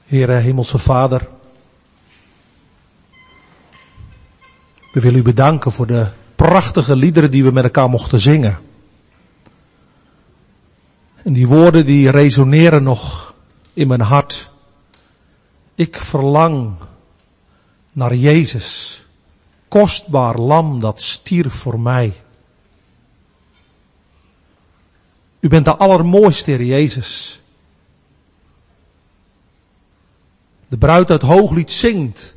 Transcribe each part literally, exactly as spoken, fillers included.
Heere, Hemelse Vader, we willen u bedanken voor de prachtige liederen die we met elkaar mochten zingen. En die woorden die resoneren nog in mijn hart. Ik verlang naar Jezus, kostbaar lam dat stierf voor mij. U bent de allermooiste, Heer Jezus. De bruid uit Hooglied zingt.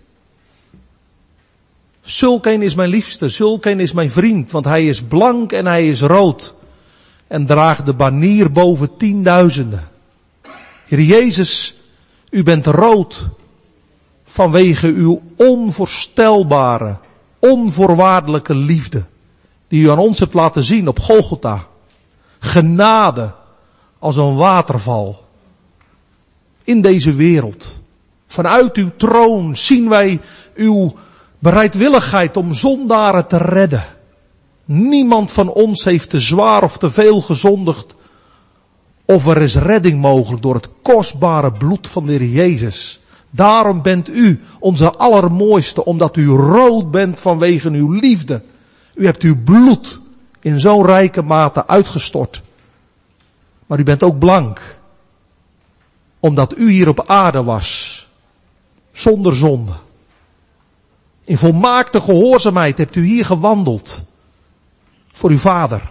Zulk een is mijn liefste, zulk een is mijn vriend, want hij is blank en hij is rood. En draagt de banier boven tienduizenden. Heer Jezus, u bent rood vanwege uw onvoorstelbare, onvoorwaardelijke liefde. Die u aan ons hebt laten zien op Golgotha. Genade als een waterval. In deze wereld. Vanuit uw troon zien wij uw bereidwilligheid om zondaren te redden. Niemand van ons heeft te zwaar of te veel gezondigd. Of er is redding mogelijk door het kostbare bloed van de Heer Jezus. Daarom bent u onze allermooiste, omdat u rood bent vanwege uw liefde. U hebt uw bloed in zo'n rijke mate uitgestort. Maar u bent ook blank. Omdat u hier op aarde was. Zonder zonde. In volmaakte gehoorzaamheid hebt u hier gewandeld. Voor uw Vader.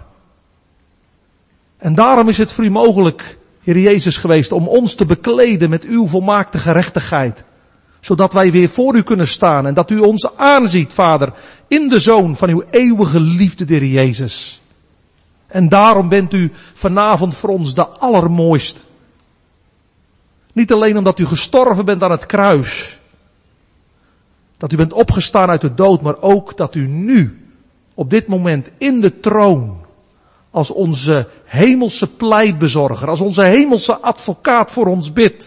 En daarom is het voor u mogelijk, Heer Jezus, geweest om ons te bekleden met uw volmaakte gerechtigheid. Zodat wij weer voor u kunnen staan en dat u ons aanziet, Vader, in de Zoon van uw eeuwige liefde, Heer Jezus. En daarom bent u vanavond voor ons de allermooiste. Niet alleen omdat u gestorven bent aan het kruis. Dat u bent opgestaan uit de dood, maar ook dat u nu, op dit moment, in de troon, als onze hemelse pleitbezorger, als onze hemelse advocaat voor ons bidt.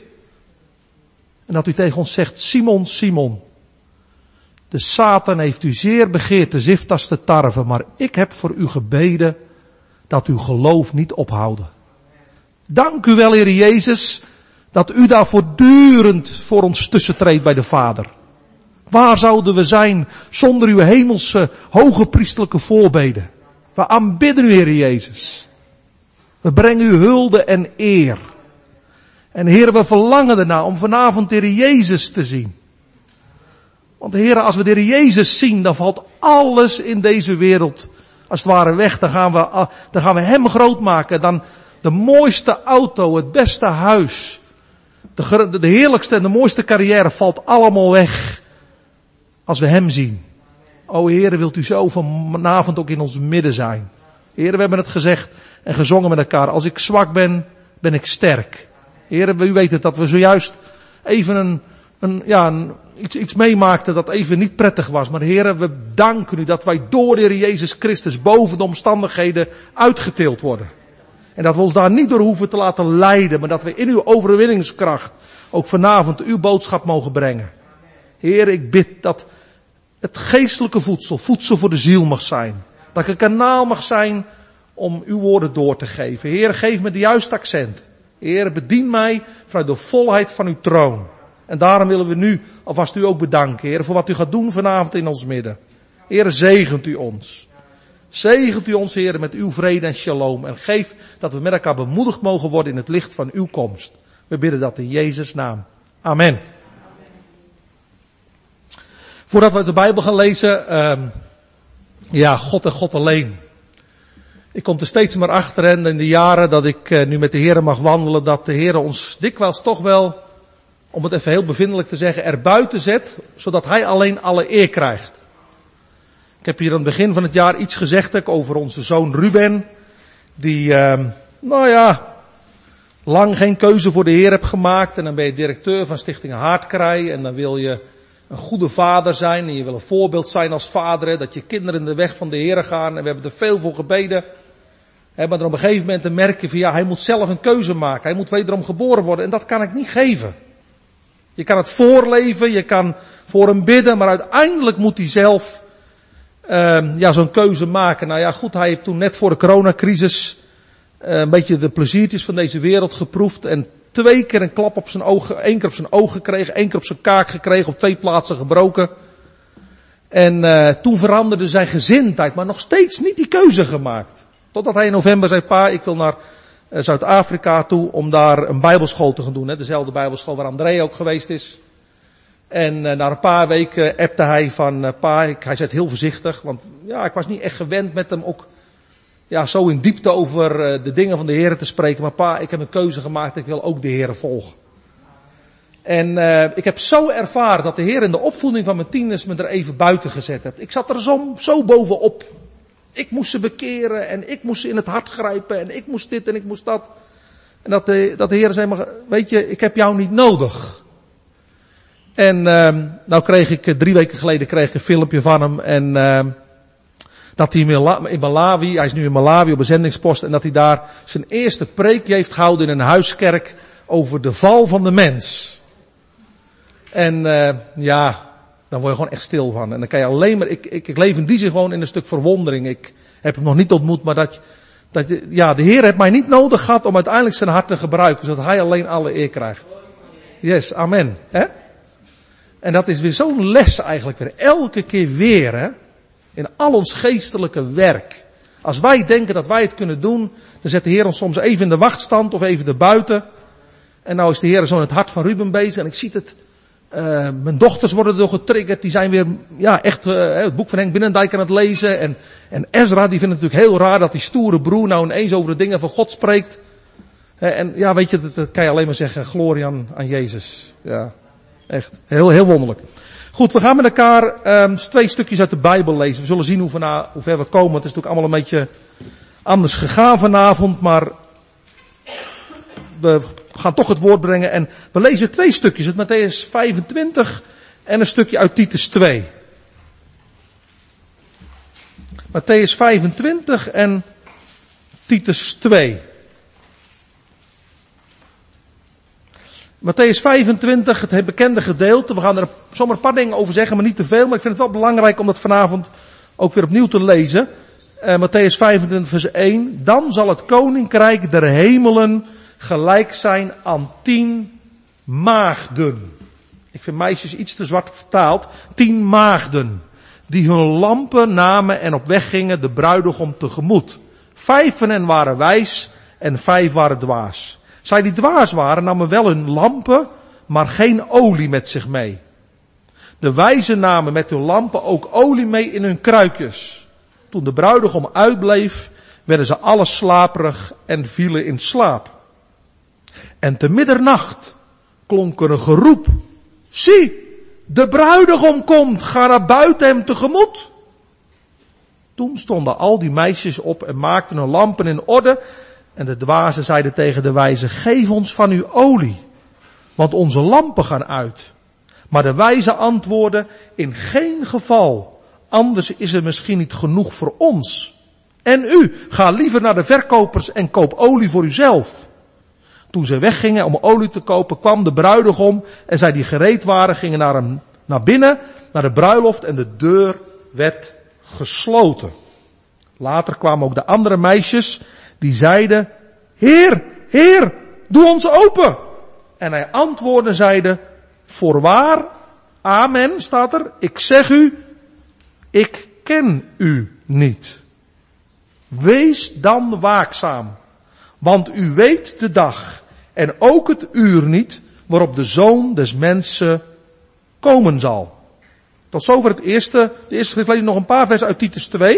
En dat u tegen ons zegt, Simon, Simon, de Satan heeft u zeer begeerd te zift als de tarwe, maar ik heb voor u gebeden dat uw geloof niet ophouden. Dank u wel, Heer Jezus, dat u daar voortdurend voor ons tussentreedt bij de Vader. Waar zouden we zijn zonder uw hemelse, hoge priestelijke voorbeden? We aanbidden u, Heer Jezus. We brengen u hulde en eer. En Heer, we verlangen ernaar om vanavond de Heer Jezus te zien. Want Heer, als we de Heer Jezus zien, dan valt alles in deze wereld als het ware weg. Dan gaan we, dan gaan we hem groot maken. Dan de mooiste auto, het beste huis, de, de heerlijkste en de mooiste carrière valt allemaal weg. Als we hem zien. O Heere, wilt u zo vanavond ook in ons midden zijn. Heere, we hebben het gezegd en gezongen met elkaar. Als ik zwak ben, ben ik sterk. Heere, u weet het dat we zojuist even een, een, ja, een, iets, iets meemaakten dat even niet prettig was. Maar Heere, we danken u dat wij door de Heer Jezus Christus boven de omstandigheden uitgetild worden. En dat we ons daar niet door hoeven te laten leiden, maar dat we in uw overwinningskracht ook vanavond uw boodschap mogen brengen. Heer, ik bid dat het geestelijke voedsel, voedsel voor de ziel mag zijn. Dat ik een kanaal mag zijn om uw woorden door te geven. Heer, geef me de juiste accent. Heer, bedien mij vanuit de volheid van uw troon. En daarom willen we nu alvast u ook bedanken, Heer, voor wat u gaat doen vanavond in ons midden. Heer, zegent u ons. Zegent u ons, Heer, met uw vrede en shalom. En geef dat we met elkaar bemoedigd mogen worden in het licht van uw komst. We bidden dat in Jezus' naam. Amen. Voordat we uit de Bijbel gaan lezen, um, ja, God en God alleen. Ik kom er steeds maar achter en in de jaren dat ik uh, nu met de Heer mag wandelen, dat de Heer ons dikwijls toch wel, om het even heel bevindelijk te zeggen, erbuiten zet, zodat Hij alleen alle eer krijgt. Ik heb hier aan het begin van het jaar iets gezegd over onze zoon Ruben, die, uh, nou ja, lang geen keuze voor de Heer heeft gemaakt. En dan ben je directeur van Stichting Haardkrij en dan wil je een goede vader zijn en je wil een voorbeeld zijn als vader, hè, dat je kinderen in de weg van de Heer gaan en we hebben er veel voor gebeden. Hè, maar dan op een gegeven moment te merken van ja, hij moet zelf een keuze maken, hij moet wederom geboren worden en dat kan ik niet geven. Je kan het voorleven, je kan voor hem bidden, maar uiteindelijk moet hij zelf uh, ja, zo'n keuze maken. Nou ja, goed, hij heeft toen net voor de coronacrisis uh, een beetje de pleziertjes van deze wereld geproefd en twee keer een klap op zijn ogen, één keer op zijn oog gekregen, één keer op zijn kaak gekregen, op twee plaatsen gebroken. En uh, toen veranderde zijn gezindheid, maar nog steeds niet die keuze gemaakt. Totdat hij in november zei, pa, ik wil naar uh, Zuid-Afrika toe om daar een bijbelschool te gaan doen. Hè? Dezelfde bijbelschool waar André ook geweest is. En uh, na een paar weken appte hij van, uh, pa, ik, hij zei het heel voorzichtig, want ja, ik was niet echt gewend met hem ook ja, zo in diepte over uh, de dingen van de Heer te spreken. Maar pa, ik heb een keuze gemaakt, ik wil ook de Heer volgen. En uh, ik heb zo ervaren dat de Heer in de opvoeding van mijn tieners me er even buiten gezet heeft. Ik zat er zo, zo bovenop. Ik moest ze bekeren en ik moest ze in het hart grijpen en ik moest dit en ik moest dat. En dat de, dat de Heer zei, maar weet je, ik heb jou niet nodig. En uh, nou kreeg ik, drie weken geleden kreeg ik een filmpje van hem en uh, dat hij in Malawi, hij is nu in Malawi op een zendingspost en dat hij daar zijn eerste preekje heeft gehouden in een huiskerk over de val van de mens. En uh, ja, dan word je gewoon echt stil van. En dan kan je alleen maar, ik, ik, ik leef in die zin gewoon in een stuk verwondering. Ik heb hem nog niet ontmoet, maar dat, dat ja, de Heer heeft mij niet nodig gehad om uiteindelijk zijn hart te gebruiken, zodat hij alleen alle eer krijgt. Yes, amen. Hè? En dat is weer zo'n les eigenlijk weer. Elke keer weer, hè. In al ons geestelijke werk. Als wij denken dat wij het kunnen doen, dan zet de Heer ons soms even in de wachtstand of even erbuiten. En nou is de Heer zo in het hart van Ruben bezig en ik zie het. Uh, mijn dochters worden erdoor getriggerd, die zijn weer, ja echt, uh, het boek van Henk Binnendijk aan het lezen. En, en Ezra, die vindt het natuurlijk heel raar dat die stoere broer nou ineens over de dingen van God spreekt. Uh, en ja, weet je, dat, dat kan je alleen maar zeggen, glorie aan, aan Jezus. Ja, echt, heel, heel wonderlijk. Goed, we gaan met elkaar um, twee stukjes uit de Bijbel lezen. We zullen zien hoe, vana, hoe ver we komen. Het is natuurlijk allemaal een beetje anders gegaan vanavond, maar we gaan toch het woord brengen. En we lezen twee stukjes, het Mattheüs vijfentwintig en een stukje uit Titus twee. Mattheüs vijfentwintig en Titus twee. Mattheüs vijfentwintig, het bekende gedeelte. We gaan er zomaar een paar dingen over zeggen, maar niet te veel. Maar ik vind het wel belangrijk om dat vanavond ook weer opnieuw te lezen. Uh, Mattheüs vijfentwintig vers één. Dan zal het koninkrijk der hemelen gelijk zijn aan tien maagden. Ik vind meisjes iets te zwart vertaald. Tien maagden. Die hun lampen namen en op weg gingen de bruidegom tegemoet. Vijf van hen waren wijs en vijf waren dwaas. Zij die dwaas waren namen wel hun lampen, maar geen olie met zich mee. De wijzen namen met hun lampen ook olie mee in hun kruikjes. Toen de bruidegom uitbleef, werden ze alle slaperig en vielen in slaap. En te middernacht klonk er een geroep. Zie, de bruidegom komt, ga naar buiten hem tegemoet. Toen stonden al die meisjes op en maakten hun lampen in orde. En de dwazen zeiden tegen de wijzen, geef ons van uw olie, want onze lampen gaan uit. Maar de wijzen antwoordden, in geen geval, anders is er misschien niet genoeg voor ons. En u, ga liever naar de verkopers en koop olie voor uzelf. Toen ze weggingen om olie te kopen, kwam de bruidegom en zij die gereed waren, gingen naar hem naar binnen, naar de bruiloft en de deur werd gesloten. Later kwamen ook de andere meisjes, die zeiden, Heer, Heer, doe ons open. En hij antwoordde en zeide, voorwaar, amen, staat er, ik zeg u, ik ken u niet. Wees dan waakzaam, want u weet de dag en ook het uur niet waarop de Zoon des Mensen komen zal. Tot zover het eerste, de eerste schrift. Lees nog een paar versen uit Titus twee.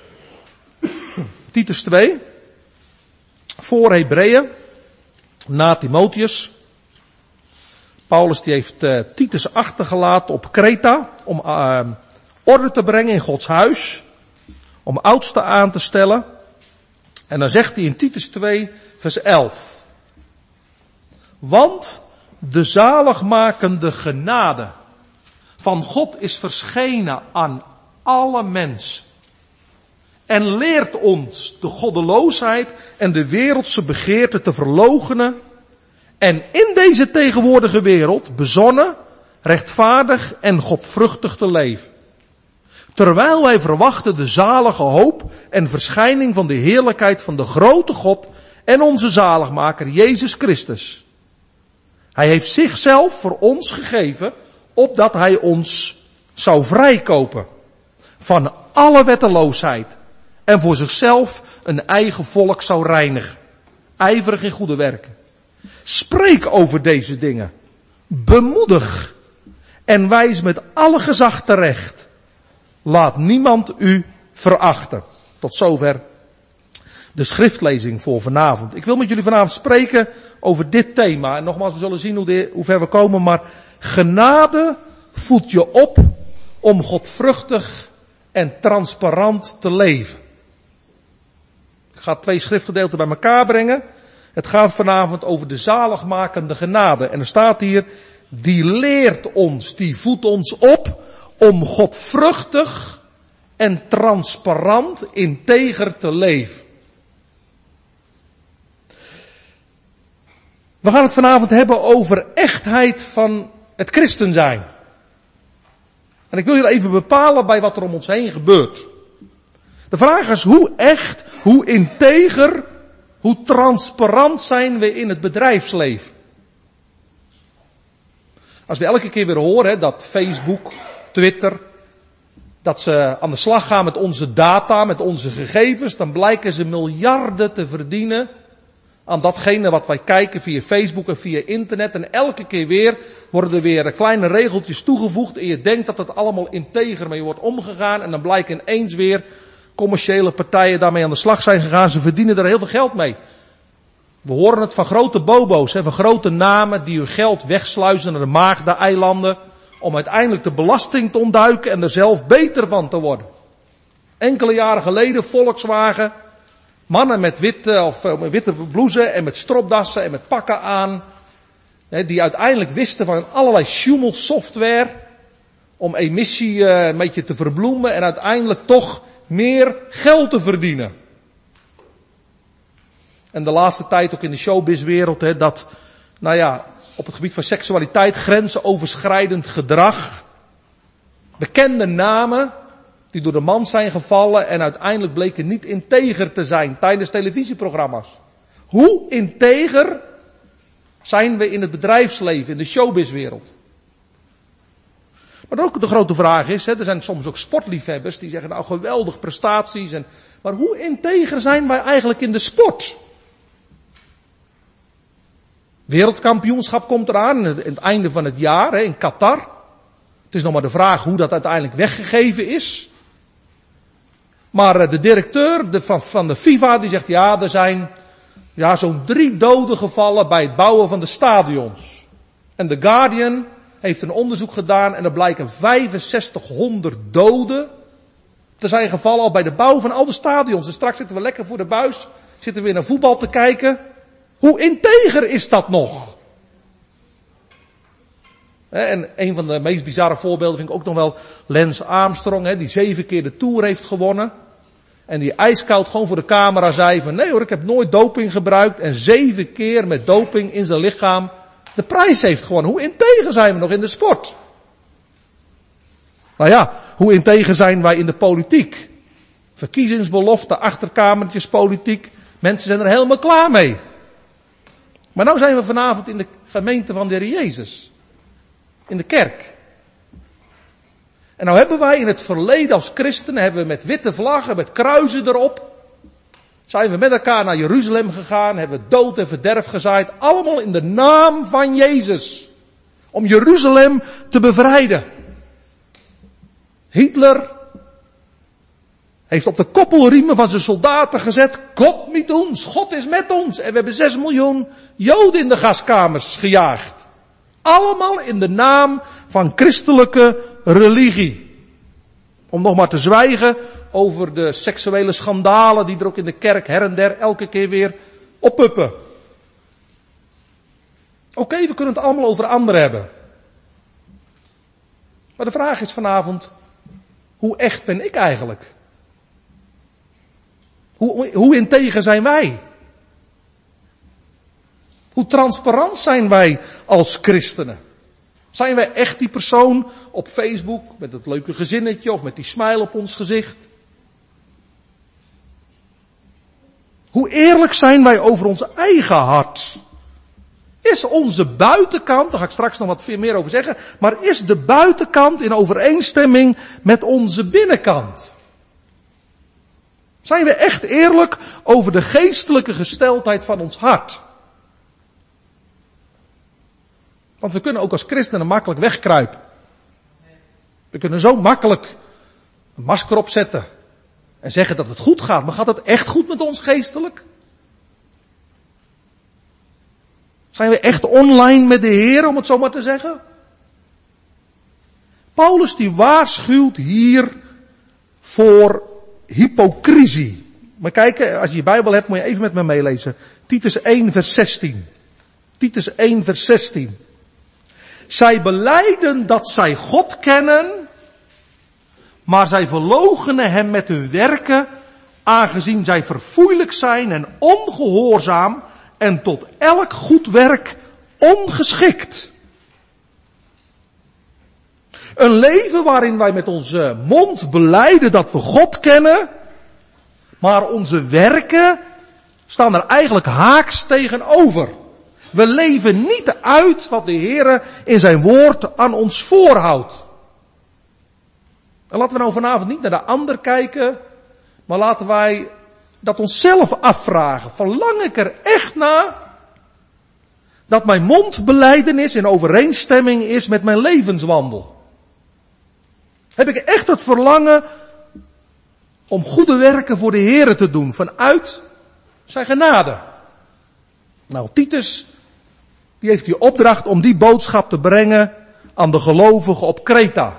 Titus twee. Voor Hebreeën, na Timotheus. Paulus die heeft uh, Titus achtergelaten op Kreta om uh, orde te brengen in Gods huis. Om oudsten aan te stellen. En dan zegt hij in Titus twee vers elf. Want de zaligmakende genade van God is verschenen aan alle mensen. En leert ons de goddeloosheid en de wereldse begeerte te verloochenen. En in deze tegenwoordige wereld bezonnen, rechtvaardig en godvruchtig te leven. Terwijl wij verwachten de zalige hoop en verschijning van de heerlijkheid van de grote God en onze zaligmaker Jezus Christus. Hij heeft zichzelf voor ons gegeven, opdat hij ons zou vrijkopen van alle wetteloosheid en voor zichzelf een eigen volk zou reinigen. Ijverig in goede werken. Spreek over deze dingen. Bemoedig en wijs met alle gezag terecht. Laat niemand u verachten. Tot zover de schriftlezing voor vanavond. Ik wil met jullie vanavond spreken over dit thema. En nogmaals, we zullen zien hoe, de, hoe ver we komen. Maar genade voedt je op om godvruchtig en transparant te leven. Ik ga twee schriftgedeelten bij elkaar brengen. Het gaat vanavond over de zaligmakende genade. En er staat hier, die leert ons, die voedt ons op om godvruchtig en transparant integer te leven. We gaan het vanavond hebben over echtheid van het christen zijn. En ik wil jullie even bepalen bij wat er om ons heen gebeurt. De vraag is hoe echt, hoe integer, hoe transparant zijn we in het bedrijfsleven. Als we elke keer weer horen hè, dat Facebook, Twitter, dat ze aan de slag gaan met onze data, met onze gegevens, dan blijken ze miljarden te verdienen aan datgene wat wij kijken via Facebook en via internet. En elke keer weer worden er weer kleine regeltjes toegevoegd en je denkt dat het allemaal integer mee wordt omgegaan en dan blijken ineens weer commerciële partijen daarmee aan de slag zijn gegaan. Ze verdienen er heel veel geld mee. We horen het van grote bobo's, hè, van grote namen die hun geld wegsluizen naar de Maagdeneilanden om uiteindelijk de belasting te ontduiken en er zelf beter van te worden. Enkele jaren geleden Volkswagen, mannen met witte, of uh, witte blouse en met stropdassen en met pakken aan, hè, die uiteindelijk wisten van allerlei sjoemelsoftware om emissie uh, een beetje te verbloemen en uiteindelijk toch meer geld te verdienen. En de laatste tijd ook in de showbizwereld, hè, dat, nou ja, op het gebied van seksualiteit grensoverschrijdend gedrag, bekende namen die door de man zijn gevallen en uiteindelijk bleken niet integer te zijn tijdens televisieprogramma's. Hoe integer zijn we in het bedrijfsleven, in de showbizwereld? Maar ook de grote vraag is, hè, er zijn soms ook sportliefhebbers die zeggen, nou geweldig prestaties, en, maar hoe integer zijn wij eigenlijk in de sport? Wereldkampioenschap komt eraan, in het einde van het jaar, hè, in Qatar. Het is nog maar de vraag hoe dat uiteindelijk weggegeven is. Maar de directeur de, van, van de FIFA die zegt, ja, er zijn ja, zo'n drie doden gevallen bij het bouwen van de stadions. En The Guardian heeft een onderzoek gedaan en er blijken vijfenzestighonderd doden te zijn gevallen al bij de bouw van al de stadions. En straks zitten we lekker voor de buis, zitten we weer naar voetbal te kijken. Hoe integer is dat nog? En een van de meest bizarre voorbeelden vind ik ook nog wel Lance Armstrong, die zeven keer de Tour heeft gewonnen. En die ijskoud gewoon voor de camera zei van nee hoor, ik heb nooit doping gebruikt. En zeven keer met doping in zijn lichaam de prijs heeft gewonnen. Hoe integer zijn we nog in de sport? Nou ja, hoe integer zijn wij in de politiek? Verkiezingsbelofte, achterkamertjespolitiek. Mensen zijn er helemaal klaar mee. Maar nou zijn we vanavond in de gemeente van de Heer Jezus. In de kerk. En nou hebben wij in het verleden als christenen, hebben we met witte vlaggen, met kruisen erop, zijn we met elkaar naar Jeruzalem gegaan, hebben we dood en verderf gezaaid, allemaal in de naam van Jezus. Om Jeruzalem te bevrijden. Hitler heeft op de koppelriemen van zijn soldaten gezet, God met ons, God is met ons. En we hebben zes miljoen Joden in de gaskamers gejaagd. Allemaal in de naam van christelijke religie. Om nog maar te zwijgen over de seksuele schandalen die er ook in de kerk her en der elke keer weer oppuppen. Oké, okay, we kunnen het allemaal over anderen hebben. Maar de vraag is vanavond, hoe echt ben ik eigenlijk? Hoe, hoe integer zijn wij? Hoe transparant zijn wij als christenen? Zijn wij echt die persoon op Facebook met het leuke gezinnetje of met die smile op ons gezicht? Hoe eerlijk zijn wij over ons eigen hart? Is onze buitenkant, daar ga ik straks nog wat meer over zeggen, maar is de buitenkant in overeenstemming met onze binnenkant? Zijn we echt eerlijk over de geestelijke gesteldheid van ons hart? Want we kunnen ook als christenen makkelijk wegkruipen. We kunnen zo makkelijk een masker opzetten en zeggen dat het goed gaat, maar gaat het echt goed met ons geestelijk? Zijn we echt online met de Heer, om het zo maar te zeggen? Paulus die waarschuwt hier voor hypocrisie. Maar kijk, als je je Bijbel hebt, moet je even met me meelezen. Titus één vers zestien. Titus één vers zestien. Zij belijden dat zij God kennen, maar zij verloochenen hem met hun werken, aangezien zij verfoeilijk zijn en ongehoorzaam en tot elk goed werk ongeschikt. Een leven waarin wij met onze mond belijden dat we God kennen, maar onze werken staan er eigenlijk haaks tegenover. We leven niet uit wat de Heer in zijn woord aan ons voorhoudt. En laten we nou vanavond niet naar de ander kijken, maar laten wij dat onszelf afvragen. Verlang ik er echt naar dat mijn mondbelijdenis in overeenstemming is met mijn levenswandel? Heb ik echt het verlangen om goede werken voor de Heer te doen vanuit zijn genade? Nou, Titus, die heeft die opdracht om die boodschap te brengen aan de gelovigen op Kreta.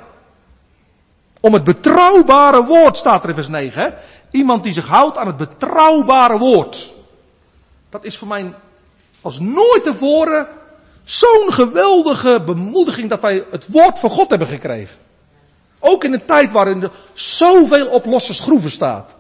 Om het betrouwbare woord, staat er in vers negen. Hè? Iemand die zich houdt aan het betrouwbare woord. Dat is voor mij als nooit tevoren zo'n geweldige bemoediging dat wij het woord van God hebben gekregen. Ook in een tijd waarin er zoveel op losse schroeven staat.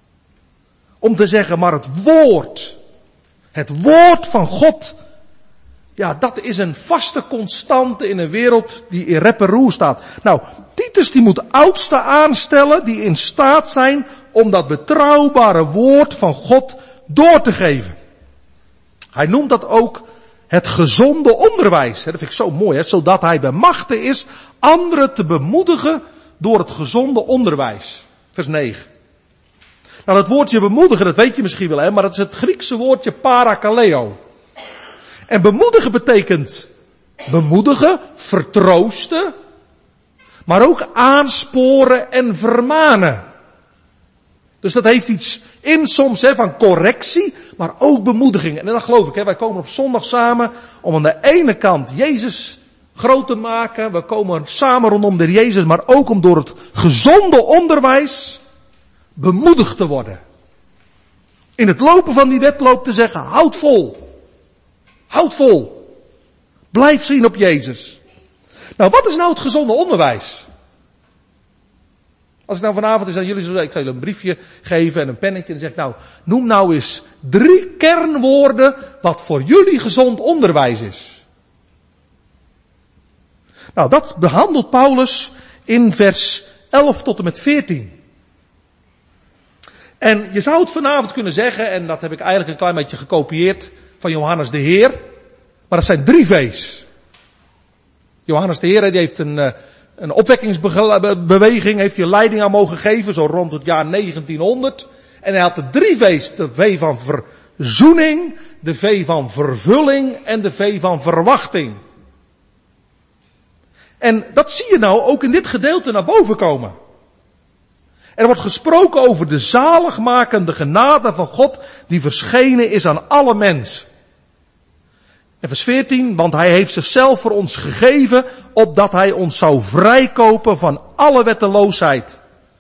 Om te zeggen, maar het woord, het woord van God, ja, dat is een vaste constante in een wereld die in rep en roer staat. Nou, Titus die moet oudsten aanstellen die in staat zijn om dat betrouwbare woord van God door te geven. Hij noemt dat ook het gezonde onderwijs. Dat vind ik zo mooi, hè? Zodat hij bij machte is anderen te bemoedigen door het gezonde onderwijs. Vers negen. Nou, dat woordje bemoedigen, dat weet je misschien wel, hè? Maar dat is het Griekse woordje parakaleo. En bemoedigen betekent bemoedigen, vertroosten, maar ook aansporen en vermanen. Dus dat heeft iets in soms hè, van correctie, maar ook bemoediging. En dat geloof ik, hè, wij komen op zondag samen om aan de ene kant Jezus groot te maken. We komen samen rondom de Jezus, maar ook om door het gezonde onderwijs bemoedigd te worden. In het lopen van die wedloop te zeggen, houd vol. Houd vol. Blijf zien op Jezus. Nou, wat is nou het gezonde onderwijs? Als ik nou vanavond eens aan jullie zou zeggen, ik zal jullie een briefje geven en een pennetje en zeg ik nou, noem nou eens drie kernwoorden wat voor jullie gezond onderwijs is. Nou, dat behandelt Paulus in vers elf tot en met veertien. En je zou het vanavond kunnen zeggen, en dat heb ik eigenlijk een klein beetje gekopieerd van Johannes de Heer, maar dat zijn drie V's. Johannes de Heer, die heeft een, een opwekkingsbeweging, heeft hij leiding aan mogen geven, zo rond het jaar negentienhonderd. En hij had de drie V's, de V van verzoening, de V van vervulling en de V van verwachting. En dat zie je nou ook in dit gedeelte naar boven komen. Er wordt gesproken over de zaligmakende genade van God die verschenen is aan alle mensen. En vers veertien, want hij heeft zichzelf voor ons gegeven, opdat hij ons zou vrijkopen van alle wetteloosheid.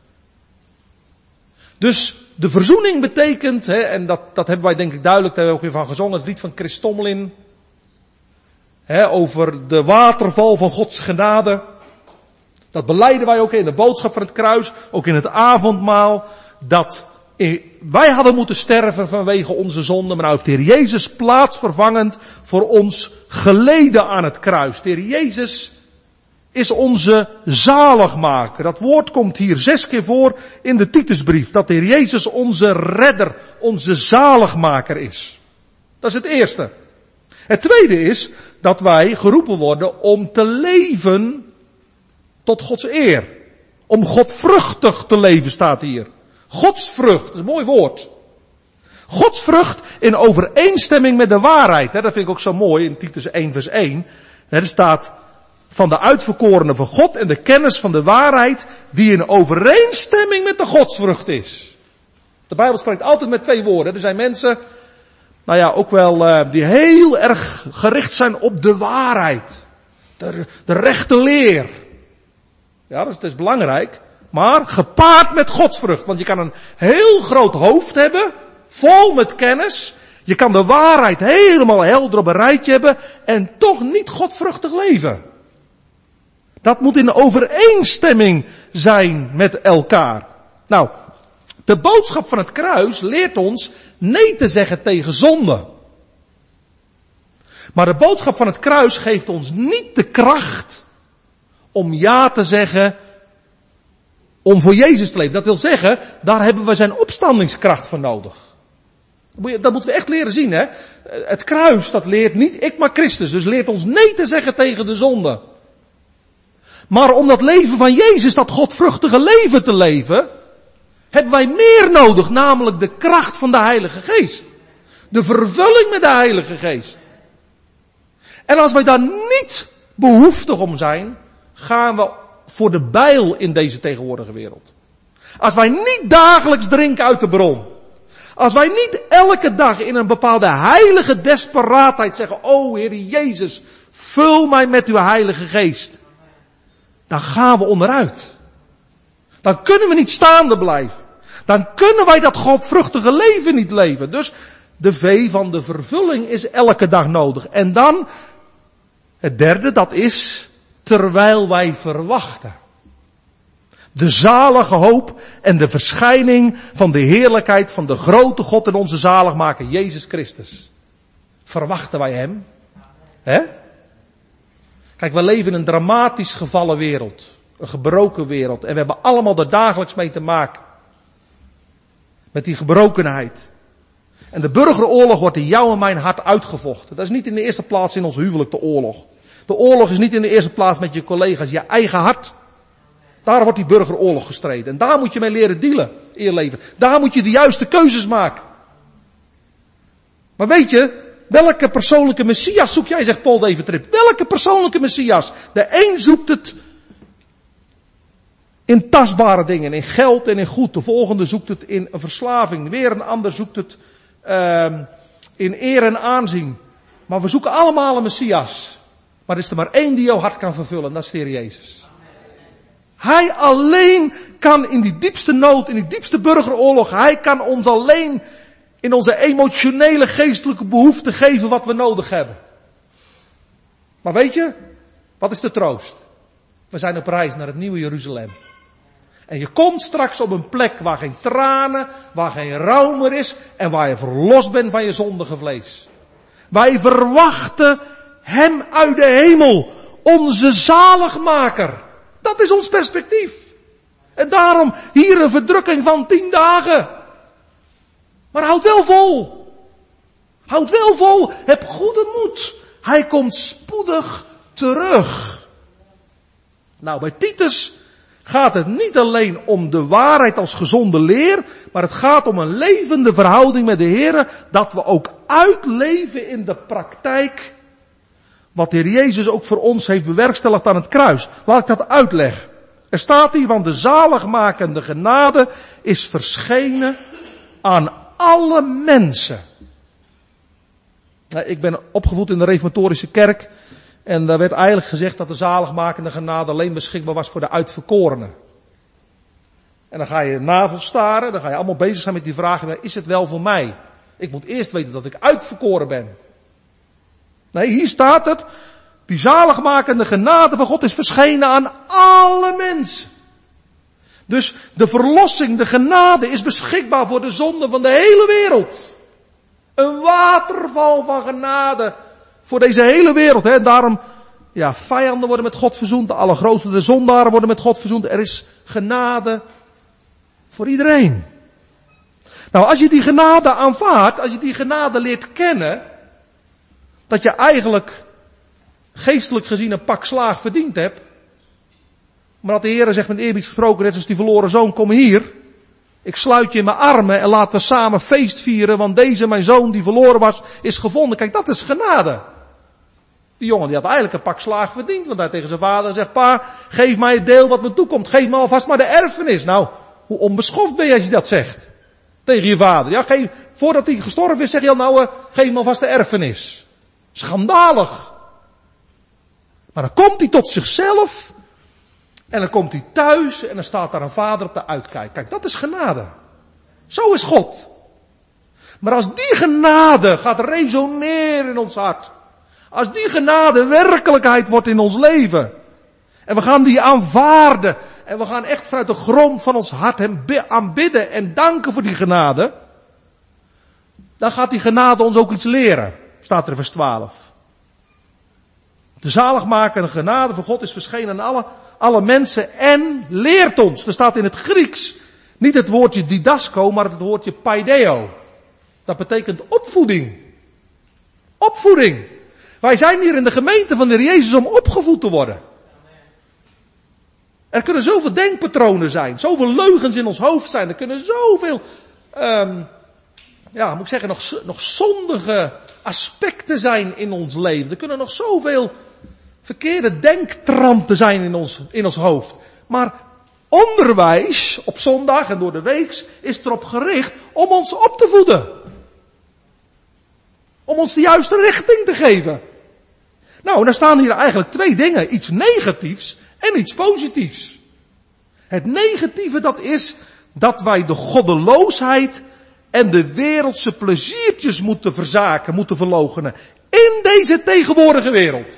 Dus de verzoening betekent, hè, en dat, dat hebben wij denk ik duidelijk, daar hebben we ook weer van gezongen, het lied van Chris Tomlin, hè, over de waterval van Gods genade. Dat belijden wij ook in de boodschap van het kruis, ook in het avondmaal, dat wij hadden moeten sterven vanwege onze zonde, maar nou heeft de Heer Jezus plaatsvervangend voor ons geleden aan het kruis. De Heer Jezus is onze zaligmaker. Dat woord komt hier zes keer voor in de Titusbrief, dat de Heer Jezus onze redder, onze zaligmaker is. Dat is het eerste. Het tweede is dat wij geroepen worden om te leven tot Gods eer. Om godvruchtig te leven staat hier. Godsvrucht, dat is een mooi woord. Godsvrucht in overeenstemming met de waarheid. Dat vind ik ook zo mooi in Titus één vers één. Er staat van de uitverkorenen van God en de kennis van de waarheid die in overeenstemming met de godsvrucht is. De Bijbel spreekt altijd met twee woorden. Er zijn mensen, nou ja, ook wel uh, die heel erg gericht zijn op de waarheid. De, de rechte leer. Ja, dat is, dat is belangrijk. Maar gepaard met godsvrucht. Want je kan een heel groot hoofd hebben, vol met kennis. Je kan de waarheid helemaal helder op een rijtje hebben en toch niet godvruchtig leven. Dat moet in overeenstemming zijn met elkaar. Nou, de boodschap van het kruis leert ons nee te zeggen tegen zonde. Maar de boodschap van het kruis geeft ons niet de kracht om ja te zeggen, om voor Jezus te leven. Dat wil zeggen, daar hebben we zijn opstandingskracht voor nodig. Dat moeten we echt leren zien, hè. Het kruis, dat leert niet ik, maar Christus. Dus leert ons nee te zeggen tegen de zonde. Maar om dat leven van Jezus, dat godvruchtige leven te leven, hebben wij meer nodig, namelijk de kracht van de Heilige Geest. De vervulling met de Heilige Geest. En als wij daar niet behoeftig om zijn, gaan we voor de bijl in deze tegenwoordige wereld. Als wij niet dagelijks drinken uit de bron. Als wij niet elke dag in een bepaalde heilige desperaatheid zeggen, o Heer Jezus, vul mij met uw Heilige Geest. Dan gaan we onderuit. Dan kunnen we niet staande blijven. Dan kunnen wij dat godvruchtige leven niet leven. Dus de vee van de vervulling is elke dag nodig. En dan, het derde, dat is terwijl wij verwachten. De zalige hoop en de verschijning van de heerlijkheid van de grote God en onze zaligmaker, Jezus Christus. Verwachten wij hem? Hè? Kijk, we leven in een dramatisch gevallen wereld. Een gebroken wereld. En we hebben allemaal er dagelijks mee te maken. Met die gebrokenheid. En de burgeroorlog wordt in jouw en mijn hart uitgevochten. Dat is niet in de eerste plaats in ons huwelijk de oorlog. De oorlog is niet in de eerste plaats met je collega's, je eigen hart. Daar wordt die burgeroorlog gestreden. En daar moet je mee leren dealen in je leven. Daar moet je de juiste keuzes maken. Maar weet je, welke persoonlijke Messias zoek jij, zegt Paul David Tripp. Welke persoonlijke Messias? De een zoekt het in tastbare dingen, in geld en in goed. De volgende zoekt het in een verslaving. Weer een ander zoekt het uh, in eer en aanzien. Maar we zoeken allemaal een Messias. Maar er is er maar één die jouw hart kan vervullen. Dat is de Heer Jezus. Hij alleen kan in die diepste nood, in die diepste burgeroorlog, hij kan ons alleen in onze emotionele, geestelijke behoeften geven wat we nodig hebben. Maar weet je, wat is de troost? We zijn op reis naar het nieuwe Jeruzalem. En je komt straks op een plek waar geen tranen, waar geen rouw meer is en waar je verlost bent van je zondige vlees. Wij verwachten hem uit de hemel, onze zaligmaker. Dat is ons perspectief. En daarom hier een verdrukking van tien dagen. Maar houd wel vol. Houd wel vol. Heb goede moed. Hij komt spoedig terug. Nou, bij Titus gaat het niet alleen om de waarheid als gezonde leer, maar het gaat om een levende verhouding met de Heer, dat we ook uitleven in de praktijk wat de Heer Jezus ook voor ons heeft bewerkstelligd aan het kruis. Laat ik dat uitleggen. Er staat hier, want de zaligmakende genade is verschenen aan alle mensen. Ik ben opgevoed in de reformatorische kerk. En daar werd eigenlijk gezegd dat de zaligmakende genade alleen beschikbaar was voor de uitverkorenen. En dan ga je navel staren, dan ga je allemaal bezig zijn met die vraag, is het wel voor mij? Ik moet eerst weten dat ik uitverkoren ben. Nee, hier staat het, die zaligmakende genade van God is verschenen aan alle mensen. Dus de verlossing, de genade is beschikbaar voor de zonde van de hele wereld. Een waterval van genade voor deze hele wereld. Hè. En daarom, ja, vijanden worden met God verzoend. De allergrootste, de zondaren worden met God verzoend. Er is genade voor iedereen. Nou, als je die genade aanvaardt, als je die genade leert kennen, dat je eigenlijk geestelijk gezien een pak slaag verdiend hebt. Maar dat de Heer zegt met eerbied gesproken, net als die verloren zoon, kom hier. Ik sluit je in mijn armen en laten we samen feest vieren, want deze mijn zoon die verloren was, is gevonden. Kijk, dat is genade. Die jongen die had eigenlijk een pak slaag verdiend, want hij tegen zijn vader zegt, pa, geef mij het deel wat me toekomt, geef me alvast maar de erfenis. Nou, hoe onbeschoft ben je als je dat zegt? Tegen je vader. Ja, geef, voordat hij gestorven is, zeg je al, nou, uh, geef me alvast de erfenis. Schandalig. Maar dan komt hij tot zichzelf, en dan komt hij thuis, en dan staat daar een vader op de uitkijk. Kijk, dat is genade. Zo is God. Maar als die genade gaat resoneren in ons hart, als die genade werkelijkheid wordt in ons leven, en we gaan die aanvaarden, en we gaan echt vanuit de grond van ons hart hem aanbidden en danken voor die genade, dan gaat die genade ons ook iets leren, staat er in vers twaalf. De zaligmakende genade van God is verschenen aan alle, alle mensen en leert ons. Er staat in het Grieks niet het woordje didasco, maar het woordje paideo. Dat betekent opvoeding. Opvoeding. Wij zijn hier in de gemeente van de Heer Jezus om opgevoed te worden. Er kunnen zoveel denkpatronen zijn, zoveel leugens in ons hoofd zijn, er kunnen zoveel, um, ja, moet ik zeggen, nog, nog zondige aspecten zijn in ons leven. Er kunnen nog zoveel verkeerde denktranten zijn in ons, in ons hoofd. Maar onderwijs op zondag en door de week is erop gericht om ons op te voeden. Om ons de juiste richting te geven. Nou, dan staan hier eigenlijk twee dingen. Iets negatiefs en iets positiefs. Het negatieve dat is dat wij de goddeloosheid en de wereldse pleziertjes moeten verzaken, moeten verloochenen. In deze tegenwoordige wereld.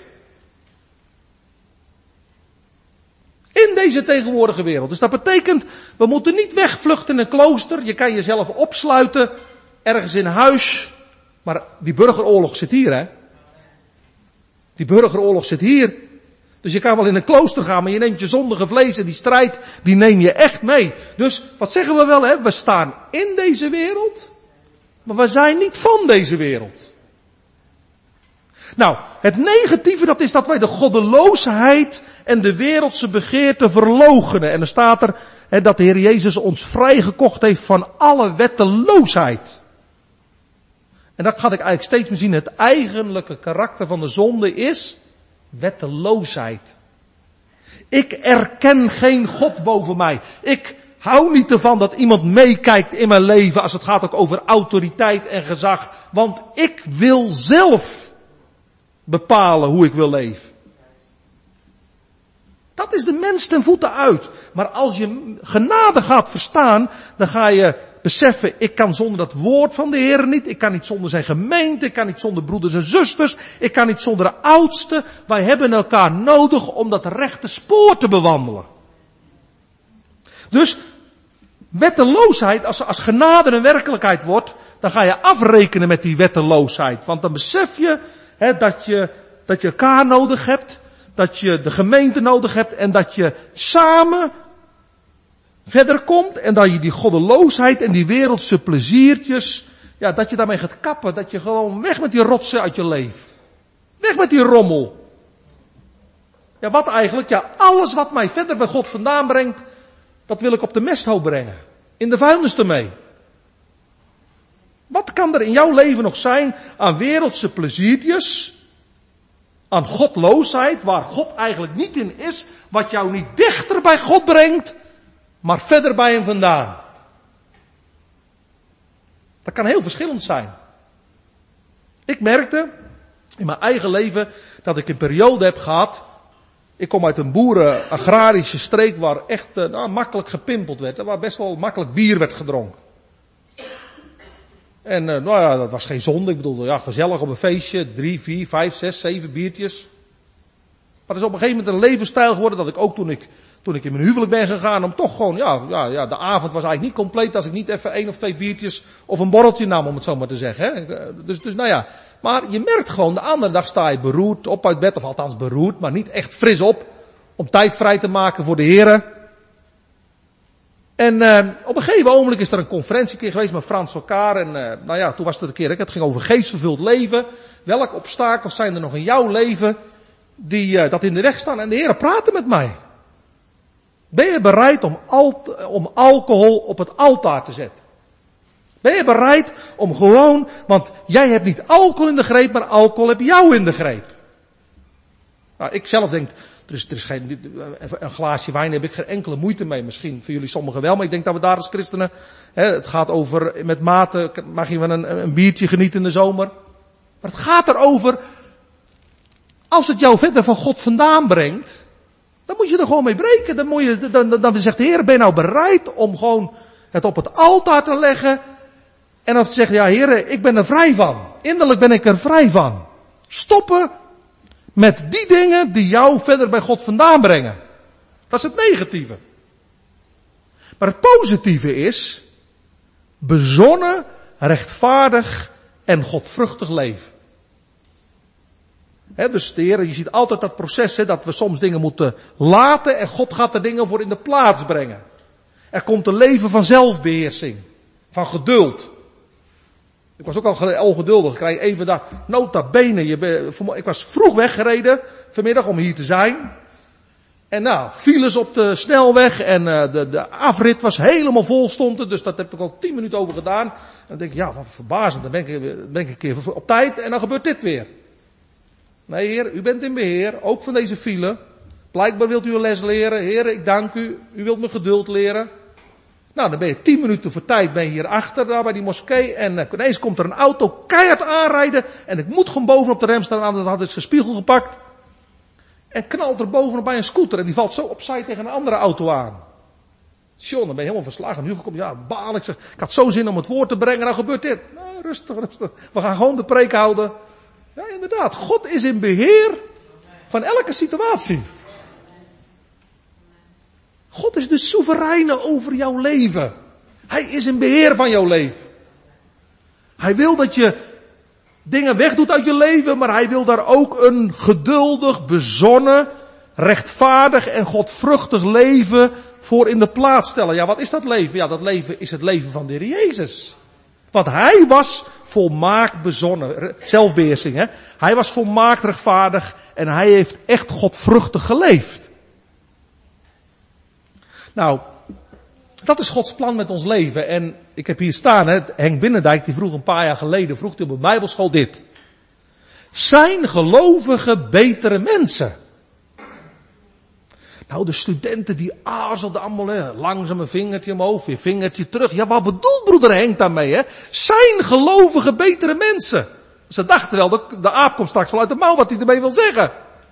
In deze tegenwoordige wereld. Dus dat betekent, we moeten niet wegvluchten in een klooster. Je kan jezelf opsluiten, ergens in huis. Maar die burgeroorlog zit hier, hè. Die burgeroorlog zit hier. Dus je kan wel in een klooster gaan, maar je neemt je zondige vlees en die strijd, die neem je echt mee. Dus, wat zeggen we wel, hè? We staan in deze wereld, maar we zijn niet van deze wereld. Nou, het negatieve dat is dat wij de goddeloosheid en de wereldse begeerte verloochenen. En er staat er hè, dat de Heer Jezus ons vrijgekocht heeft van alle wetteloosheid. En dat gaat ik eigenlijk steeds meer zien. Het eigenlijke karakter van de zonde is wetteloosheid. Ik erken geen God boven mij. Ik hou niet ervan dat iemand meekijkt in mijn leven als het gaat ook over autoriteit en gezag. Want ik wil zelf bepalen hoe ik wil leven. Dat is de mens ten voeten uit. Maar als je genade gaat verstaan, dan ga je beseffen, ik kan zonder dat woord van de Heer niet, ik kan niet zonder zijn gemeente, ik kan niet zonder broeders en zusters, ik kan niet zonder de oudsten. Wij hebben elkaar nodig om dat rechte spoor te bewandelen. Dus wetteloosheid, als, als genade een werkelijkheid wordt, dan ga je afrekenen met die wetteloosheid. Want dan besef je hè, dat je, dat je elkaar nodig hebt, dat je de gemeente nodig hebt en dat je samen verder komt en dat je die goddeloosheid en die wereldse pleziertjes, ja, dat je daarmee gaat kappen, dat je gewoon weg met die rotsen uit je leven. Weg met die rommel. Ja, wat eigenlijk? Ja, alles wat mij verder bij God vandaan brengt, dat wil ik op de mesthoop brengen. In de vuilnis ermee. Wat kan er in jouw leven nog zijn aan wereldse pleziertjes, aan godloosheid, waar God eigenlijk niet in is, wat jou niet dichter bij God brengt, maar verder bij hem vandaan. Dat kan heel verschillend zijn. Ik merkte in mijn eigen leven dat ik een periode heb gehad. Ik kom uit een boeren-agrarische streek waar echt nou, makkelijk gepimpeld werd. Waar best wel makkelijk bier werd gedronken. En uh, nou ja, dat was geen zonde. Ik bedoel, ja, gezellig op een feestje. Drie, vier, vijf, zes, zeven biertjes. Maar het is op een gegeven moment een levensstijl geworden dat ik ook toen ik, toen ik in mijn huwelijk ben gegaan, om toch gewoon, ja, ja, ja, de avond was eigenlijk niet compleet als ik niet even één of twee biertjes of een borreltje nam, om het zo maar te zeggen. Hè. Dus, dus nou ja. Maar je merkt gewoon, de andere dag sta je beroerd op uit bed, of althans beroerd, maar niet echt fris op, om tijd vrij te maken voor de Here. En uh, op een gegeven ogenblik is er een conferentie keer geweest met Frans elkaar. En uh, nou ja, toen was het een keer, het ging over geestvervuld leven. Welke obstakels zijn er nog in jouw leven die uh, dat in de weg staan? En de Heer praatte met mij. Ben je bereid om, al, om alcohol op het altaar te zetten? Ben je bereid om gewoon, want jij hebt niet alcohol in de greep, maar alcohol heb jou in de greep. Nou, ik zelf denk, er is, er is geen, een glaasje wijn heb ik geen enkele moeite mee. Misschien voor jullie sommigen wel, maar ik denk dat we daar als christenen, hè, het gaat over, met mate mag je wel een, een biertje genieten in de zomer. Maar het gaat erover, als het jou verder van God vandaan brengt, dan moet je er gewoon mee breken. Dan, moet je, dan, dan, dan zegt de Heer, ben je nou bereid om gewoon het op het altaar te leggen? En dan zegt, ja Heer, ik ben er vrij van. Innerlijk ben ik er vrij van. Stoppen met die dingen die jou verder bij God vandaan brengen. Dat is het negatieve. Maar het positieve is, bezonnen, rechtvaardig en godvruchtig leven. He, dus de Heer, je ziet altijd dat proces, he, dat we soms dingen moeten laten en God gaat er dingen voor in de plaats brengen. Er komt een leven van zelfbeheersing, van geduld. Ik was ook al ongeduldig, ik krijg even daar, nota bene, je, ik was vroeg weggereden vanmiddag om hier te zijn. En nou, files op de snelweg en uh, de, de afrit was helemaal vol stond het, dus dat heb ik al tien minuten over gedaan. En dan denk ik, ja, wat verbazend, dan ben ik, ben ik een keer op tijd en dan gebeurt dit weer. Nee, Heer, u bent in beheer, ook van deze file. Blijkbaar wilt u een les leren. Heer, ik dank u. U wilt me geduld leren. Nou, dan ben je tien minuten voor tijd, ben je hier achter, daar bij die moskee. En uh, ineens komt er een auto keihard aanrijden. En ik moet gewoon bovenop de rem staan, dan had ik zijn spiegel gepakt. En knalt er bovenop bij een scooter. En die valt zo opzij tegen een andere auto aan. John, dan ben je helemaal verslagen. Nu komt, ja, baal. Ik zeg, ik had zo zin om het woord te brengen. Nou gebeurt dit. Nou, rustig, rustig. We gaan gewoon de preek houden. Ja, inderdaad. God is in beheer van elke situatie. God is de soevereine over jouw leven. Hij is in beheer van jouw leven. Hij wil dat je dingen wegdoet uit je leven, maar hij wil daar ook een geduldig, bezonnen, rechtvaardig en godvruchtig leven voor in de plaats stellen. Ja, wat is dat leven? Ja, dat leven is het leven van de Heer Jezus. Want hij was volmaakt bezonnen, zelfbeheersing, hè. Hij was volmaakt rechtvaardig en hij heeft echt godvruchtig geleefd. Nou, dat is Gods plan met ons leven. En ik heb hier staan, hè, Henk Binnendijk, die vroeg een paar jaar geleden, vroeg hij op een bijbelschool dit. Zijn gelovigen betere mensen? Nou, de studenten die aarzelden allemaal, hè, langzaam een vingertje omhoog, weer vingertje terug. Ja, wat bedoelt broeder Henk daarmee, hè? Zijn gelovigen betere mensen? Ze dachten wel, de, de aap komt straks wel uit de mouw wat hij ermee wil zeggen.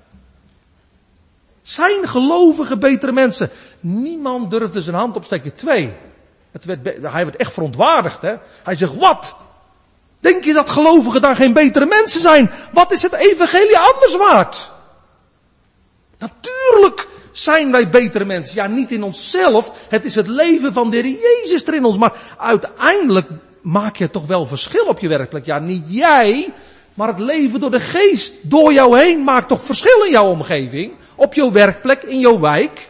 Zijn gelovigen betere mensen? Niemand durfde zijn hand opsteken. Twee. Het werd, hij werd echt verontwaardigd, hè? Hij zegt, wat? Denk je dat gelovigen dan geen betere mensen zijn? Wat is het evangelie anders waard? Natuurlijk zijn wij betere mensen. Ja, niet in onszelf. Het is het leven van de Heer Jezus er in ons. Maar uiteindelijk maak je toch wel verschil op je werkplek. Ja, niet jij, maar het leven door de geest door jou heen maakt toch verschil in jouw omgeving. Op jouw werkplek, in jouw wijk.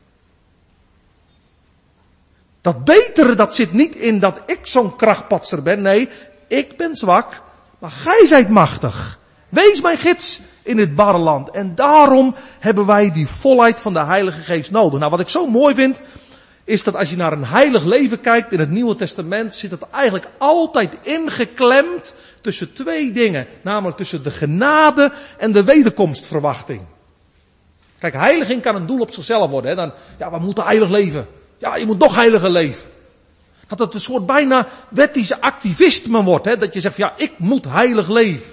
Dat betere, dat zit niet in dat ik zo'n krachtpatser ben. Nee, ik ben zwak, maar gij zijt machtig. Wees mijn gids in het barre land. En daarom hebben wij die volheid van de Heilige Geest nodig. Nou, wat ik zo mooi vind, is dat als je naar een heilig leven kijkt in het Nieuwe Testament, zit het eigenlijk altijd ingeklemd tussen twee dingen. Namelijk tussen de genade en de wederkomstverwachting. Kijk, heiliging kan een doel op zichzelf worden. Hè? Dan, ja, we moeten heilig leven. Ja, je moet nog heiliger leven. Dat het een soort bijna wettische activisme wordt. Hè? Dat je zegt, ja, ik moet heilig leven.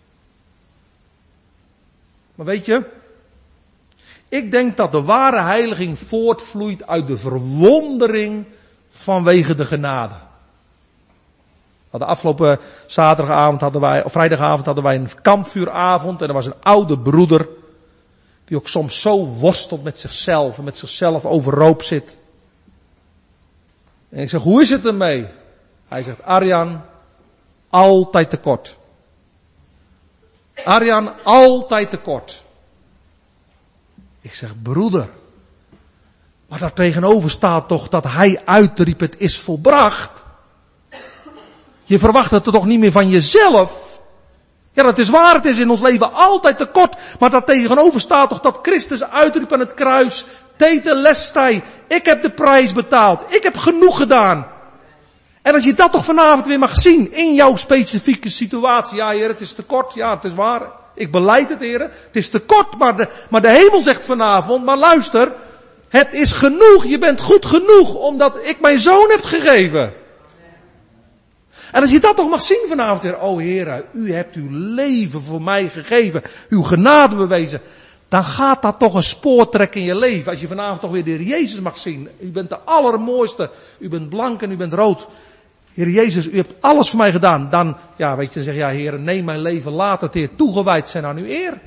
Maar weet je, ik denk dat de ware heiliging voortvloeit uit de verwondering vanwege de genade. De afgelopen zaterdagavond hadden wij, of vrijdagavond hadden wij een kampvuuravond en er was een oude broeder die ook soms zo worstelt met zichzelf en met zichzelf overhoop zit. En ik zeg, hoe is het ermee? Hij zegt, Arjan, altijd tekort. Arjan, altijd tekort. Ik zeg, broeder, Maar daartegenover staat toch dat hij uitriep, het is volbracht. Je verwacht het toch niet meer van jezelf. Ja, dat is waar, het is in ons leven altijd tekort. Maar daartegenover staat toch dat Christus uitriep aan het kruis. Tetelestai, ik heb de prijs betaald. Ik heb genoeg gedaan. En als je dat toch vanavond weer mag zien in jouw specifieke situatie. Ja, Heer, het is tekort. Ja, het is waar. Ik belijd het, Heer. Het is tekort, maar de, maar de hemel zegt vanavond, maar luister. Het is genoeg. Je bent goed genoeg omdat ik mijn zoon heb gegeven. En als je dat toch mag zien vanavond weer. Oh Heer, u hebt uw leven voor mij gegeven. Uw genade bewezen. Dan gaat dat toch een spoor trekken in je leven. Als je vanavond toch weer de Heer Jezus mag zien. U bent de allermooiste. U bent blank en u bent rood. Heer Jezus, u hebt alles voor mij gedaan. Dan, ja, weet je, dan zeg je, ja Heer, neem mijn leven, laat het Heer toegewijd zijn aan uw eer.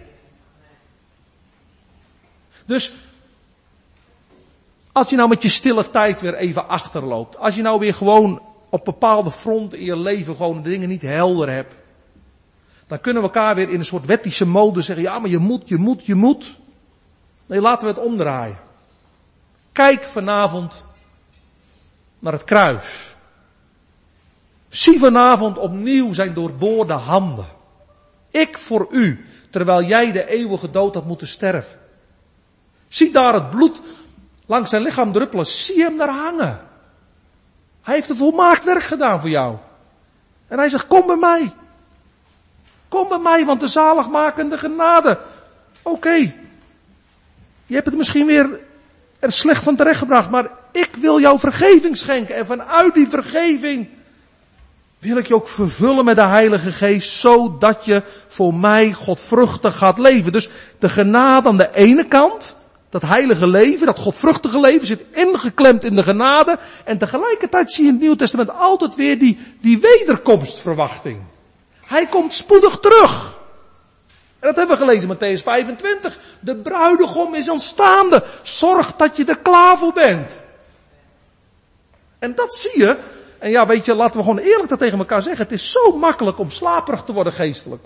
Dus, als je nou met je stille tijd weer even achterloopt. Als je nou weer gewoon op bepaalde fronten in je leven gewoon de dingen niet helder hebt. Dan kunnen we elkaar weer in een soort wettische mode zeggen, ja maar je moet, je moet, je moet. Nee, laten we het omdraaien. Kijk vanavond naar het kruis. Zie vanavond opnieuw zijn doorboorde handen. Ik voor u, terwijl jij de eeuwige dood had moeten sterven. Zie daar het bloed langs zijn lichaam druppelen. Zie hem daar hangen. Hij heeft een volmaakt werk gedaan voor jou. En hij zegt, kom bij mij. Kom bij mij, want de zaligmakende genade. Oké. Okay. Je hebt het misschien weer er slecht van terechtgebracht, maar ik wil jou vergeving schenken. En vanuit die vergeving wil ik je ook vervullen met de Heilige Geest, zodat je voor mij godvruchtig gaat leven. Dus de genade aan de ene kant, dat heilige leven, dat godvruchtige leven zit ingeklemd in de genade. En tegelijkertijd zie je in het Nieuwe Testament altijd weer die, die wederkomstverwachting. Hij komt spoedig terug. En dat hebben we gelezen in Mattheüs vijfentwintig. De bruidegom is aanstaande. Zorg dat je er klaar voor bent. En dat zie je. En ja, weet je, laten we gewoon eerlijk dat tegen elkaar zeggen. Het is zo makkelijk om slaperig te worden geestelijk.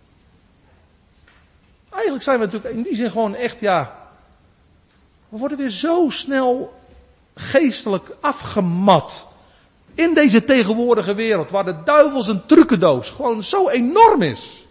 Eigenlijk zijn we natuurlijk in die zin gewoon echt, ja. We worden weer zo snel geestelijk afgemat. In deze tegenwoordige wereld, waar de duivel zijn trucendoos gewoon zo enorm is.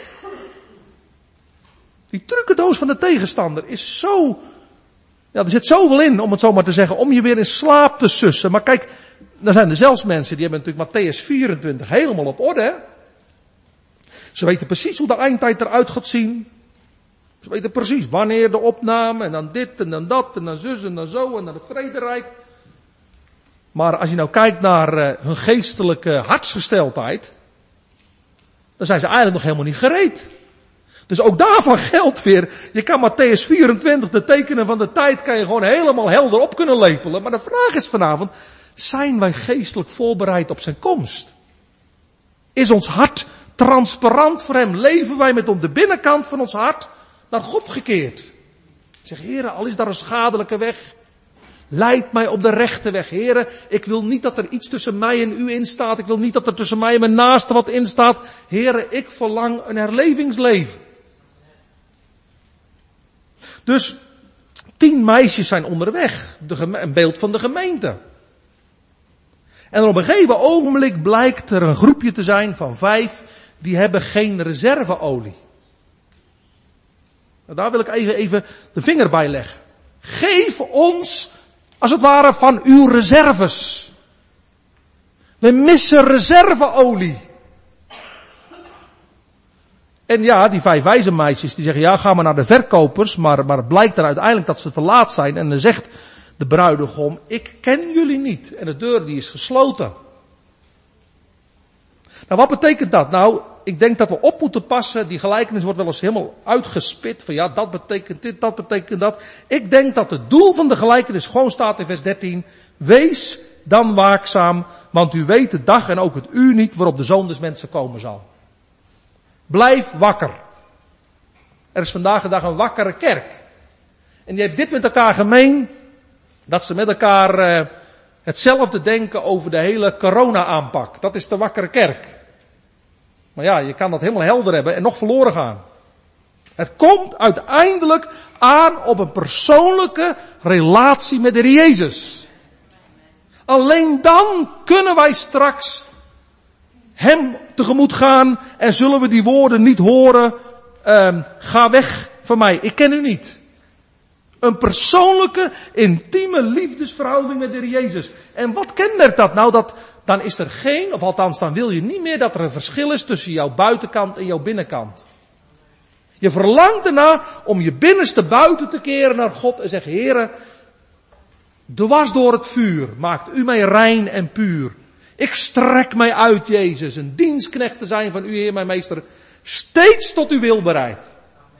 Die trucendoos van de tegenstander is zo, ja, er zit zoveel in, om het zo maar te zeggen, om je weer in slaap te sussen. Maar kijk, dan zijn er zelfs mensen, die hebben natuurlijk Mattheüs vierentwintig helemaal op orde, hè. Ze weten precies hoe de eindtijd eruit gaat zien. Ze weten precies wanneer de opname, en dan dit, en dan dat, en dan zus, en dan zo, en dan het vrederijk. Maar als je nou kijkt naar uh, hun geestelijke hartsgesteldheid, dan zijn ze eigenlijk nog helemaal niet gereed. Dus ook daarvan geldt weer, je kan Mattheüs vierentwintig, de tekenen van de tijd, kan je gewoon helemaal helder op kunnen lepelen. Maar de vraag is vanavond, zijn wij geestelijk voorbereid op zijn komst? Is ons hart transparant voor hem? Leven wij met op de binnenkant van ons hart naar God gekeerd? Zeg, Heere, al is daar een schadelijke weg, leid mij op de rechte weg, Heere. Ik wil niet dat er iets tussen mij en u in staat. Ik wil niet dat er tussen mij en mijn naaste wat in staat. Heere, ik verlang een herlevingsleven. Dus tien meisjes zijn onderweg. De geme- een beeld van de gemeente. En op een gegeven ogenblik blijkt er een groepje te zijn van vijf. Die hebben geen reserveolie. Nou, daar wil ik even, even de vinger bij leggen. Geef ons, als het ware, van uw reserves. We missen reserveolie. En ja, die vijf wijze meisjes die zeggen, ja, ga maar naar de verkopers. Maar, maar het blijkt dan uiteindelijk dat ze te laat zijn. En dan zegt de bruidegom, ik ken jullie niet. En de deur die is gesloten. Nou, wat betekent dat? Nou, ik denk dat we op moeten passen. Die gelijkenis wordt wel eens helemaal uitgespit. Van ja, dat betekent dit, dat betekent dat. Ik denk dat het doel van de gelijkenis gewoon staat in vers dertien. Wees dan waakzaam, want u weet de dag en ook het uur niet waarop de Zoon des Mensen komen zal. Blijf wakker. Er is vandaag de dag een wakkere kerk. En die heeft dit met elkaar gemeen. Dat ze met elkaar uh, hetzelfde denken over de hele corona-aanpak. Dat is de wakkere kerk. Maar ja, je kan dat helemaal helder hebben en nog verloren gaan. Het komt uiteindelijk aan op een persoonlijke relatie met de Heer Jezus. Alleen dan kunnen wij straks Hem tegemoet gaan en zullen we die woorden niet horen, uh, ga weg van mij, ik ken u niet. Een persoonlijke, intieme liefdesverhouding met de Heer Jezus. En wat kenmerkt dat nou? Dat, dan is er geen, of althans dan wil je niet meer dat er een verschil is tussen jouw buitenkant en jouw binnenkant. Je verlangt ernaar om je binnenste buiten te keren naar God en zeggen, Heere, dwars door het vuur maakt u mij rein en puur. Ik strek mij uit, Jezus, een dienstknecht te zijn van u, Heer, mijn meester, steeds tot uw wil bereid.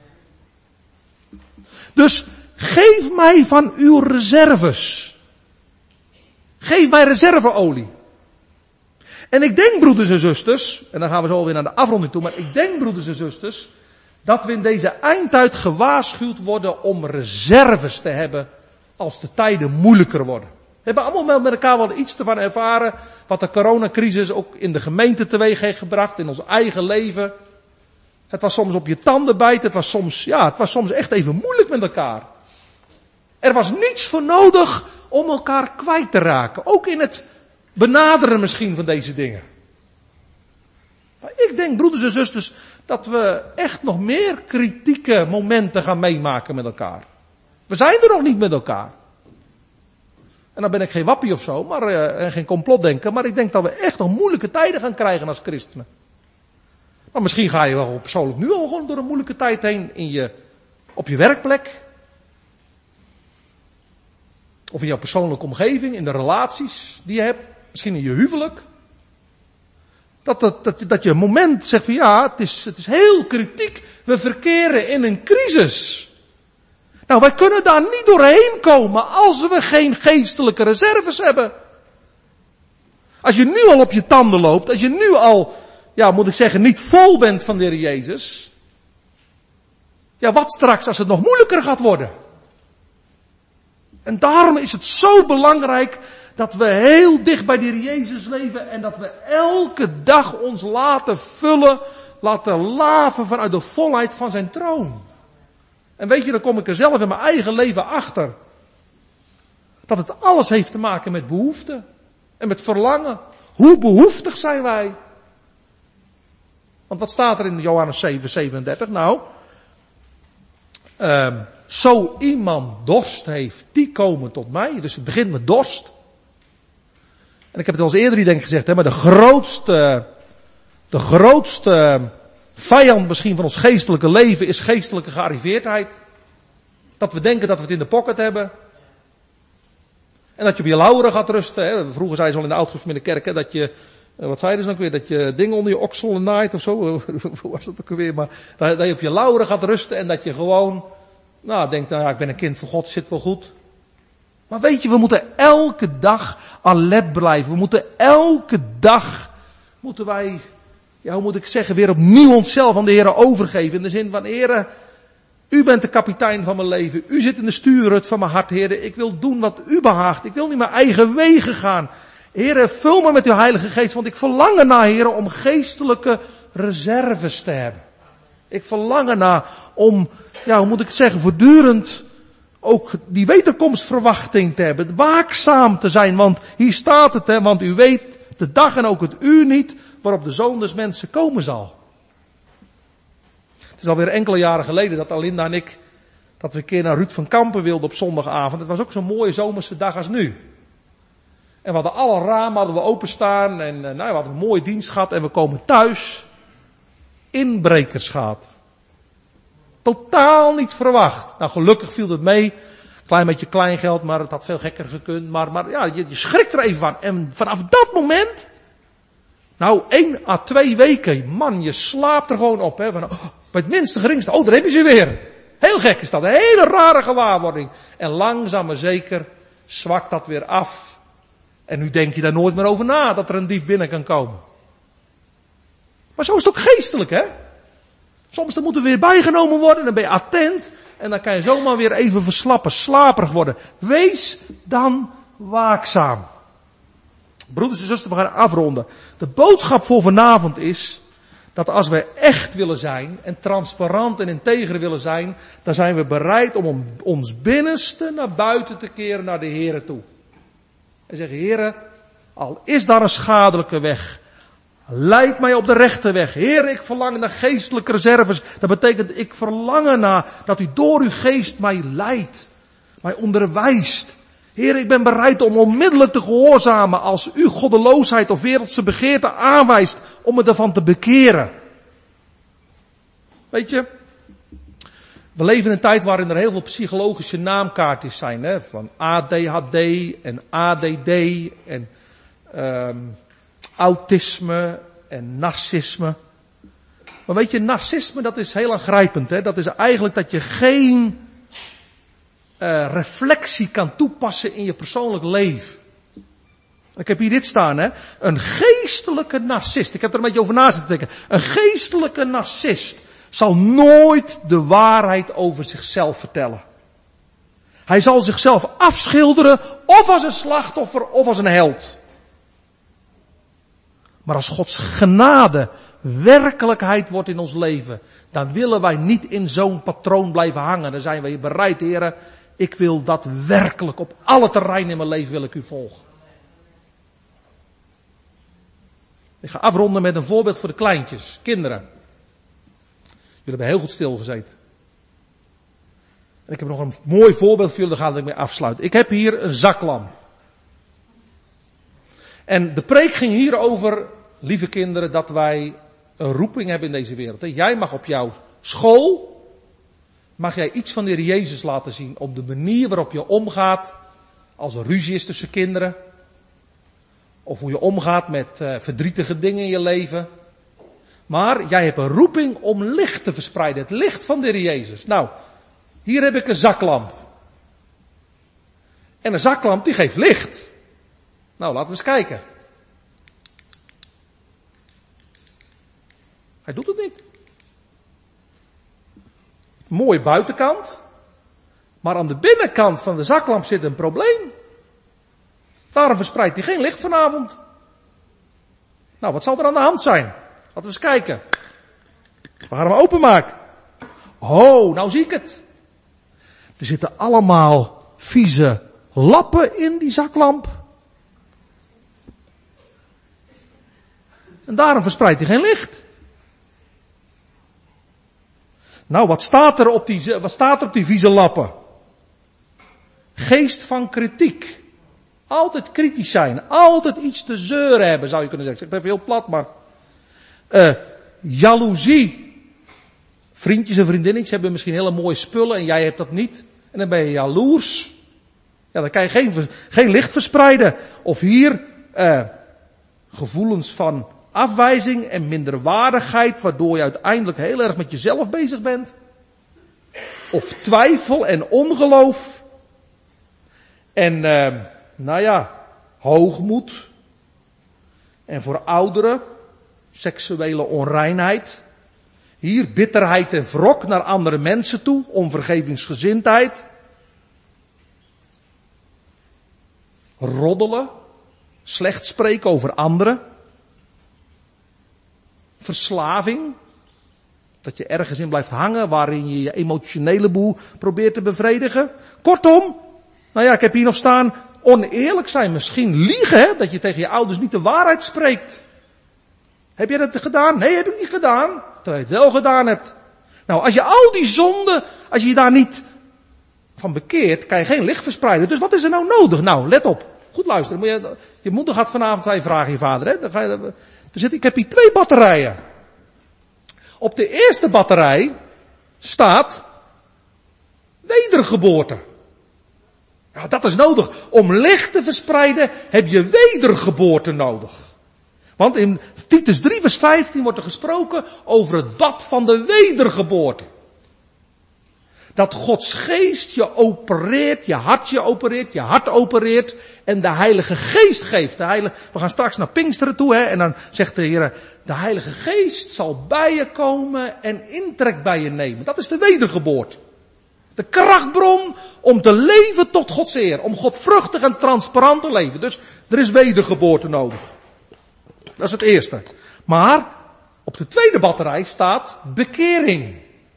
Dus geef mij van uw reserves. Geef mij reserveolie. En ik denk, broeders en zusters, en dan gaan we zo weer naar de afronding toe, maar ik denk, broeders en zusters, dat we in deze eindtijd gewaarschuwd worden om reserves te hebben als de tijden moeilijker worden. We hebben allemaal met elkaar wel iets ervan ervaren wat de coronacrisis ook in de gemeente teweeg heeft gebracht, in ons eigen leven. Het was soms op je tanden bijten, het was soms, ja, het was soms echt even moeilijk met elkaar. Er was niets voor nodig om elkaar kwijt te raken, ook in het benaderen misschien van deze dingen. Maar ik denk, broeders en zusters, dat we echt nog meer kritieke momenten gaan meemaken met elkaar. We zijn er nog niet met elkaar. En dan ben ik geen wappie of zo, maar, uh, en geen complotdenker, maar ik denk dat we echt nog moeilijke tijden gaan krijgen als christenen. Maar misschien ga je wel persoonlijk nu al gewoon door een moeilijke tijd heen in je, op je werkplek. Of in jouw persoonlijke omgeving, in de relaties die je hebt. Misschien in je huwelijk. Dat, dat, dat, dat je een moment zegt van ja, het is, het is heel kritiek. We verkeren in een crisis. Nou, wij kunnen daar niet doorheen komen als we geen geestelijke reserves hebben. Als je nu al op je tanden loopt, als je nu al, ja, moet ik zeggen, niet vol bent van de Heer Jezus. Ja, wat straks als het nog moeilijker gaat worden? En daarom is het zo belangrijk dat we heel dicht bij de Heer Jezus leven en dat we elke dag ons laten vullen, laten laven vanuit de volheid van zijn troon. En weet je, dan kom ik er zelf in mijn eigen leven achter. Dat het alles heeft te maken met behoefte en met verlangen. Hoe behoeftig zijn wij? Want wat staat er in Johannes zeven, zevenendertig? Nou, uh, zo iemand dorst heeft, die komen tot mij. Dus het begint met dorst. En ik heb het al eens eerder denk ik gezegd, hè, maar de grootste, de grootste vijand misschien van ons geestelijke leven is geestelijke gearriveerdheid. Dat we denken dat we het in de pocket hebben. En dat je op je lauweren gaat rusten. Hè. Vroeger zei ze al in de oudgemeente kerk, hè, dat je, wat zeiden ze ook weer, dat je dingen onder je oksel naait of zo. Hoe was dat ook weer? Maar dat je op je lauweren gaat rusten en dat je gewoon, nou, denkt, nou ja, ik ben een kind van God, zit wel goed. Maar weet je, we moeten elke dag alert blijven. We moeten elke dag, moeten wij, ja, hoe moet ik zeggen, weer opnieuw onszelf aan de Heer overgeven. In de zin van, Heer, u bent de kapitein van mijn leven. U zit in de stuurhut van mijn hart, Heer. Ik wil doen wat u behaagt. Ik wil niet mijn eigen wegen gaan. Heer, vul me met uw Heilige Geest, want ik verlang ernaar, Heer, om geestelijke reserves te hebben. Ik verlang ernaar om, ja, hoe moet ik het zeggen, voortdurend ook die wederkomstverwachting te hebben, waakzaam te zijn, want hier staat het, hè, want u weet de dag en ook het uur niet waarop de Zoon des Mensen komen zal. Het is alweer enkele jaren geleden dat Alinda en ik, dat we een keer naar Ruud van Kampen wilden op zondagavond. Het was ook zo'n mooie zomerse dag als nu. En we hadden alle ramen hadden we openstaan en nou, we hadden een mooie dienst gehad en we komen thuis. Inbrekers gehad. Totaal niet verwacht. Nou, gelukkig viel het mee. Klein beetje kleingeld, maar het had veel gekker gekund. Maar, maar ja, je, je schrikt er even van. En vanaf dat moment, nou, één à twee weken, man, je slaapt er gewoon op. Hè, van, oh, bij het minste geringste, oh, daar heb je ze weer. Heel gek is dat, een hele rare gewaarwording. En langzaam maar zeker zwakt dat weer af. En nu denk je daar nooit meer over na, dat er een dief binnen kan komen. Maar zo is het ook geestelijk, hè. Soms dan moeten we weer bijgenomen worden, dan ben je attent en dan kan je zomaar weer even verslappen, slaperig worden. Wees dan waakzaam. Broeders en zusters, we gaan afronden. De boodschap voor vanavond is dat als we echt willen zijn en transparant en integer willen zijn, dan zijn we bereid om ons binnenste naar buiten te keren naar de Heere toe. En zeggen, Heere, al is daar een schadelijke weg, leid mij op de rechte weg. Heere, ik verlang naar geestelijke reserves. Dat betekent, ik verlang naar dat u door uw geest mij leidt, mij onderwijst. Heer, ik ben bereid om onmiddellijk te gehoorzamen als u goddeloosheid of wereldse begeerte aanwijst om me ervan te bekeren. Weet je, we leven in een tijd waarin er heel veel psychologische naamkaartjes zijn, hè, van A D H D en A D D en um, autisme en narcisme. Maar weet je, narcisme, dat is heel aangrijpend, hè. Dat is eigenlijk dat je geen Uh, reflectie kan toepassen in je persoonlijk leven. Ik heb hier dit staan, hè. Een geestelijke narcist. Ik heb er een beetje over na zitten denken. Een geestelijke narcist zal nooit de waarheid over zichzelf vertellen. Hij zal zichzelf afschilderen, of als een slachtoffer, of als een held. Maar als Gods genade werkelijkheid wordt in ons leven, dan willen wij niet in zo'n patroon blijven hangen. Dan zijn wij bereid, Heere, ik wil dat werkelijk op alle terreinen in mijn leven wil ik u volgen. Ik ga afronden met een voorbeeld voor de kleintjes, kinderen. Jullie hebben heel goed stilgezeten. En ik heb nog een mooi voorbeeld voor jullie, daar ga ik mee afsluiten. Ik heb hier een zaklamp. En de preek ging hier over, lieve kinderen, dat wij een roeping hebben in deze wereld. Jij mag op jouw school, mag jij iets van de Heer Jezus laten zien op de manier waarop je omgaat als er ruzie is tussen kinderen. Of hoe je omgaat met uh, verdrietige dingen in je leven. Maar jij hebt een roeping om licht te verspreiden. Het licht van de Heer Jezus. Nou, hier heb ik een zaklamp. En een zaklamp die geeft licht. Nou, laten we eens kijken. Hij doet het niet. Mooie buitenkant. Maar aan de binnenkant van de zaklamp zit een probleem. Daarom verspreidt hij geen licht vanavond. Nou, wat zal er aan de hand zijn? Laten we eens kijken. We gaan hem openmaken. Oh, nou zie ik het. Er zitten allemaal vieze lappen in die zaklamp. En daarom verspreidt hij geen licht. Nou, wat staat er op die, wat staat er op die vieze lappen? Geest van kritiek. Altijd kritisch zijn. Altijd iets te zeuren hebben, zou je kunnen zeggen. Ik zeg het even heel plat, maar... Uh, jaloezie. Vriendjes en vriendinnetjes hebben misschien hele mooie spullen en jij hebt dat niet. En dan ben je jaloers. Ja, dan kan je geen, geen licht verspreiden. Of hier... Uh, gevoelens van afwijzing en minderwaardigheid, waardoor je uiteindelijk heel erg met jezelf bezig bent. Of twijfel en ongeloof. En, uh, nou ja, hoogmoed. En voor ouderen, seksuele onreinheid. Hier bitterheid en wrok naar andere mensen toe, onvergevingsgezindheid. Roddelen, slecht spreken over anderen. Verslaving, dat je ergens in blijft hangen waarin je je emotionele boel probeert te bevredigen. Kortom, nou ja, ik heb hier nog staan, oneerlijk zijn, misschien liegen, hè, dat je tegen je ouders niet de waarheid spreekt. Heb jij dat gedaan? Nee, heb ik niet gedaan. Terwijl je het wel gedaan hebt. Nou, als je al die zonden, als je je daar niet van bekeert, kan je geen licht verspreiden. Dus wat is er nou nodig? Nou, let op. Goed luisteren. Je, je moeder gaat vanavond twee vragen je vader, hè. Dan ga je, er zit, ik heb hier twee batterijen. Op de eerste batterij staat wedergeboorte. Ja, dat is nodig. Om licht te verspreiden heb je wedergeboorte nodig. Want in Titus drie vers vijftien wordt er gesproken over het bad van de wedergeboorte. Dat Gods geest je opereert, je hart je opereert, je hart opereert en de Heilige Geest geeft. De Heilige, we gaan straks naar Pinksteren toe, hè, en dan zegt de Heer, de Heilige Geest zal bij je komen en intrek bij je nemen. Dat is de wedergeboorte. De krachtbron om te leven tot Gods eer, om godvruchtig en transparant te leven. Dus er is wedergeboorte nodig. Dat is het eerste. Maar Op de tweede batterij staat bekering.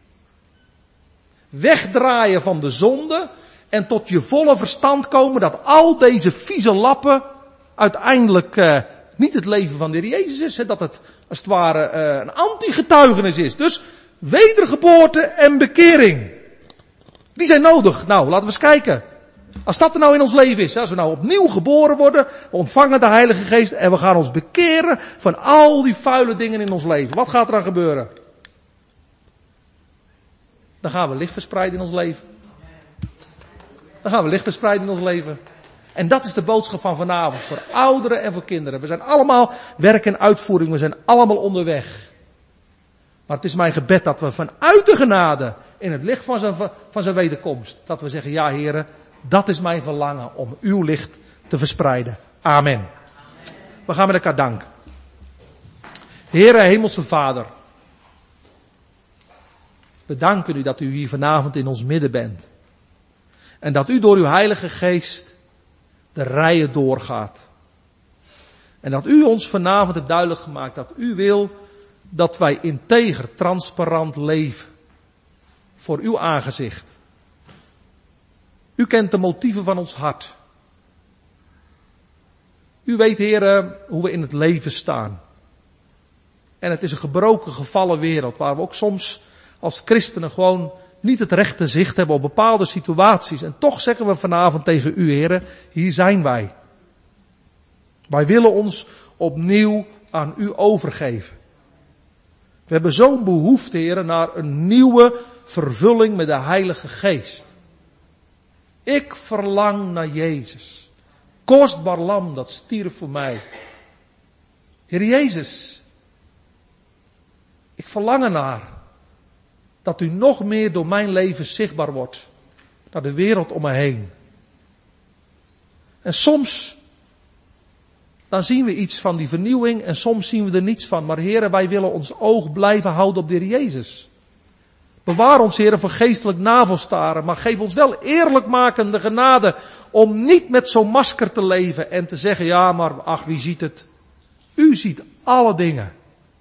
Wegdraaien van de zonde en tot je volle verstand komen dat al deze vieze lappen uiteindelijk uh, niet het leven van de Heer Jezus is. Hè, dat het als het ware uh, een anti-getuigenis is. Dus wedergeboorte en bekering. Die zijn nodig. Nou, laten we eens kijken. Als dat er nou in ons leven is, als we nou opnieuw geboren worden, we ontvangen de Heilige Geest en we gaan ons bekeren van al die vuile dingen in ons leven. Wat gaat er dan gebeuren? Dan gaan we licht verspreiden in ons leven. Dan gaan we licht verspreiden in ons leven. En dat is de boodschap van vanavond voor ouderen en voor kinderen. We zijn allemaal werk en uitvoering, we zijn allemaal onderweg. Maar het is mijn gebed dat we vanuit de genade in het licht van zijn, van zijn wederkomst, dat we zeggen, ja heren, dat is mijn verlangen om uw licht te verspreiden. Amen. We gaan met elkaar danken. Heere, Hemelse Vader, we danken u dat u hier vanavond in ons midden bent. En dat u door uw Heilige Geest de rijen doorgaat. En dat u ons vanavond het duidelijk gemaakt dat u wil dat wij integer, transparant leven. Voor uw aangezicht. U kent de motieven van ons hart. U weet, Heere, hoe we in het leven staan. En het is een gebroken, gevallen wereld waar we ook soms als christenen gewoon niet het rechte zicht hebben op bepaalde situaties. En toch zeggen we vanavond tegen u, Heere, hier zijn wij. Wij willen ons opnieuw aan u overgeven. We hebben zo'n behoefte, Heere, naar een nieuwe vervulling met de Heilige Geest. Ik verlang naar Jezus. Kostbaar lam dat stierf voor mij. Heer Jezus, ik verlang ernaar dat u nog meer door mijn leven zichtbaar wordt naar de wereld om me heen. En soms dan zien we iets van die vernieuwing en soms zien we er niets van. Maar Heere, wij willen ons oog blijven houden op de Heer Jezus. Bewaar ons, Heere, voor geestelijk navelstaren, maar geef ons wel eerlijkmakende genade om niet met zo'n masker te leven en te zeggen, ja, maar ach, wie ziet het? U ziet alle dingen.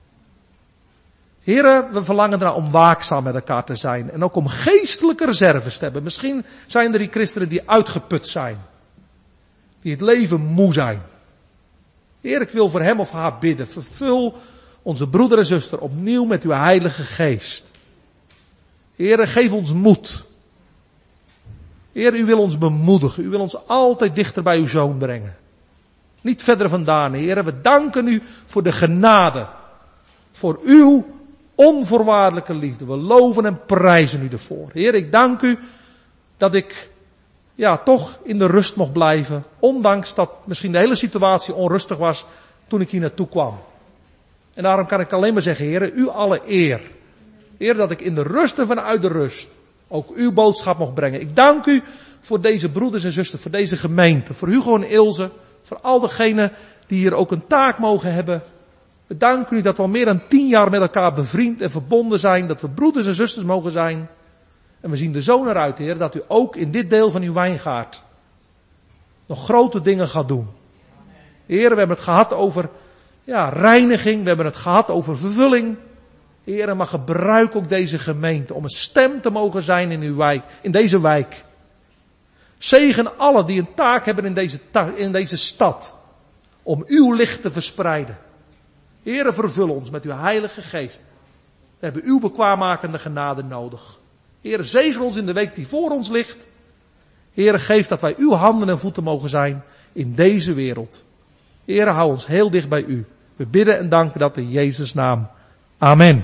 Heere, we verlangen ernaar om waakzaam met elkaar te zijn en ook om geestelijke reserves te hebben. Misschien zijn er die christenen die uitgeput zijn, die het leven moe zijn. Heer, ik wil voor hem of haar bidden. Vervul onze broeder en zuster opnieuw met uw Heilige Geest. Heer, geef ons moed. Heer, u wil ons bemoedigen. U wil ons altijd dichter bij uw Zoon brengen. Niet verder vandaan, Heer. We danken u voor de genade. Voor uw onvoorwaardelijke liefde. We loven en prijzen u ervoor. Heer, ik dank u dat ik ja, toch in de rust mocht blijven. Ondanks dat misschien de hele situatie onrustig was toen ik hier naartoe kwam. En daarom kan ik alleen maar zeggen, Heer, u alle eer. Heer, dat ik in de rust en vanuit de rust ook uw boodschap mocht brengen. Ik dank u voor deze broeders en zusters, voor deze gemeente, voor Hugo en Ilse, voor al degenen die hier ook een taak mogen hebben. We danken u dat we al meer dan tien jaar met elkaar bevriend en verbonden zijn, dat we broeders en zusters mogen zijn. En we zien er zo naar uit, Heer, dat u ook in dit deel van uw wijngaard nog grote dingen gaat doen. Heer, we hebben het gehad over ja, reiniging, we hebben het gehad over vervulling. Heer, maar gebruik ook deze gemeente om een stem te mogen zijn in uw wijk, in deze wijk. Zegen alle die een taak hebben in deze, ta- in deze stad om uw licht te verspreiden. Heer, vervul ons met uw Heilige Geest. We hebben uw bekwaammakende genade nodig. Heer, zegen ons in de week die voor ons ligt. Heer, geef dat wij uw handen en voeten mogen zijn in deze wereld. Heer, hou ons heel dicht bij u. We bidden en danken dat in Jezus' naam. Amen.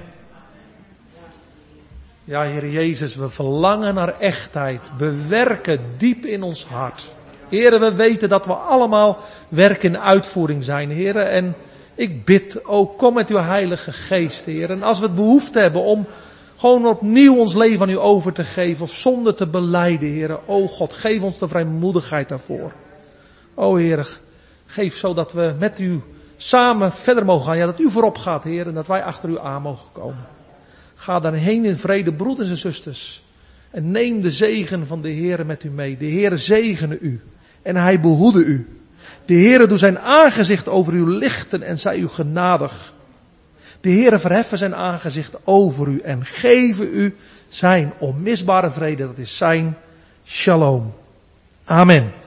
Ja, Heer Jezus, we verlangen naar echtheid. Bewerken diep in ons hart. Heer, we weten dat we allemaal werk in uitvoering zijn, Heer. En ik bid ook, kom met uw Heilige Geest, Heer. En als we het behoefte hebben om gewoon opnieuw ons leven aan u over te geven of zonde te belijden, Heer. O God, geef ons de vrijmoedigheid daarvoor. O Heer, geef zodat we met u samen verder mogen gaan. Ja, dat u voorop gaat, Heer, en dat wij achter u aan mogen komen. Ga dan heen in vrede, broeders en zusters. En neem de zegen van de Heer met u mee. De Heer zegene u. En hij behoede u. De Heer doet zijn aangezicht over u lichten en zij u genadig. De Heere verheffen zijn aangezicht over u en geven u zijn onmisbare vrede. Dat is zijn shalom. Amen.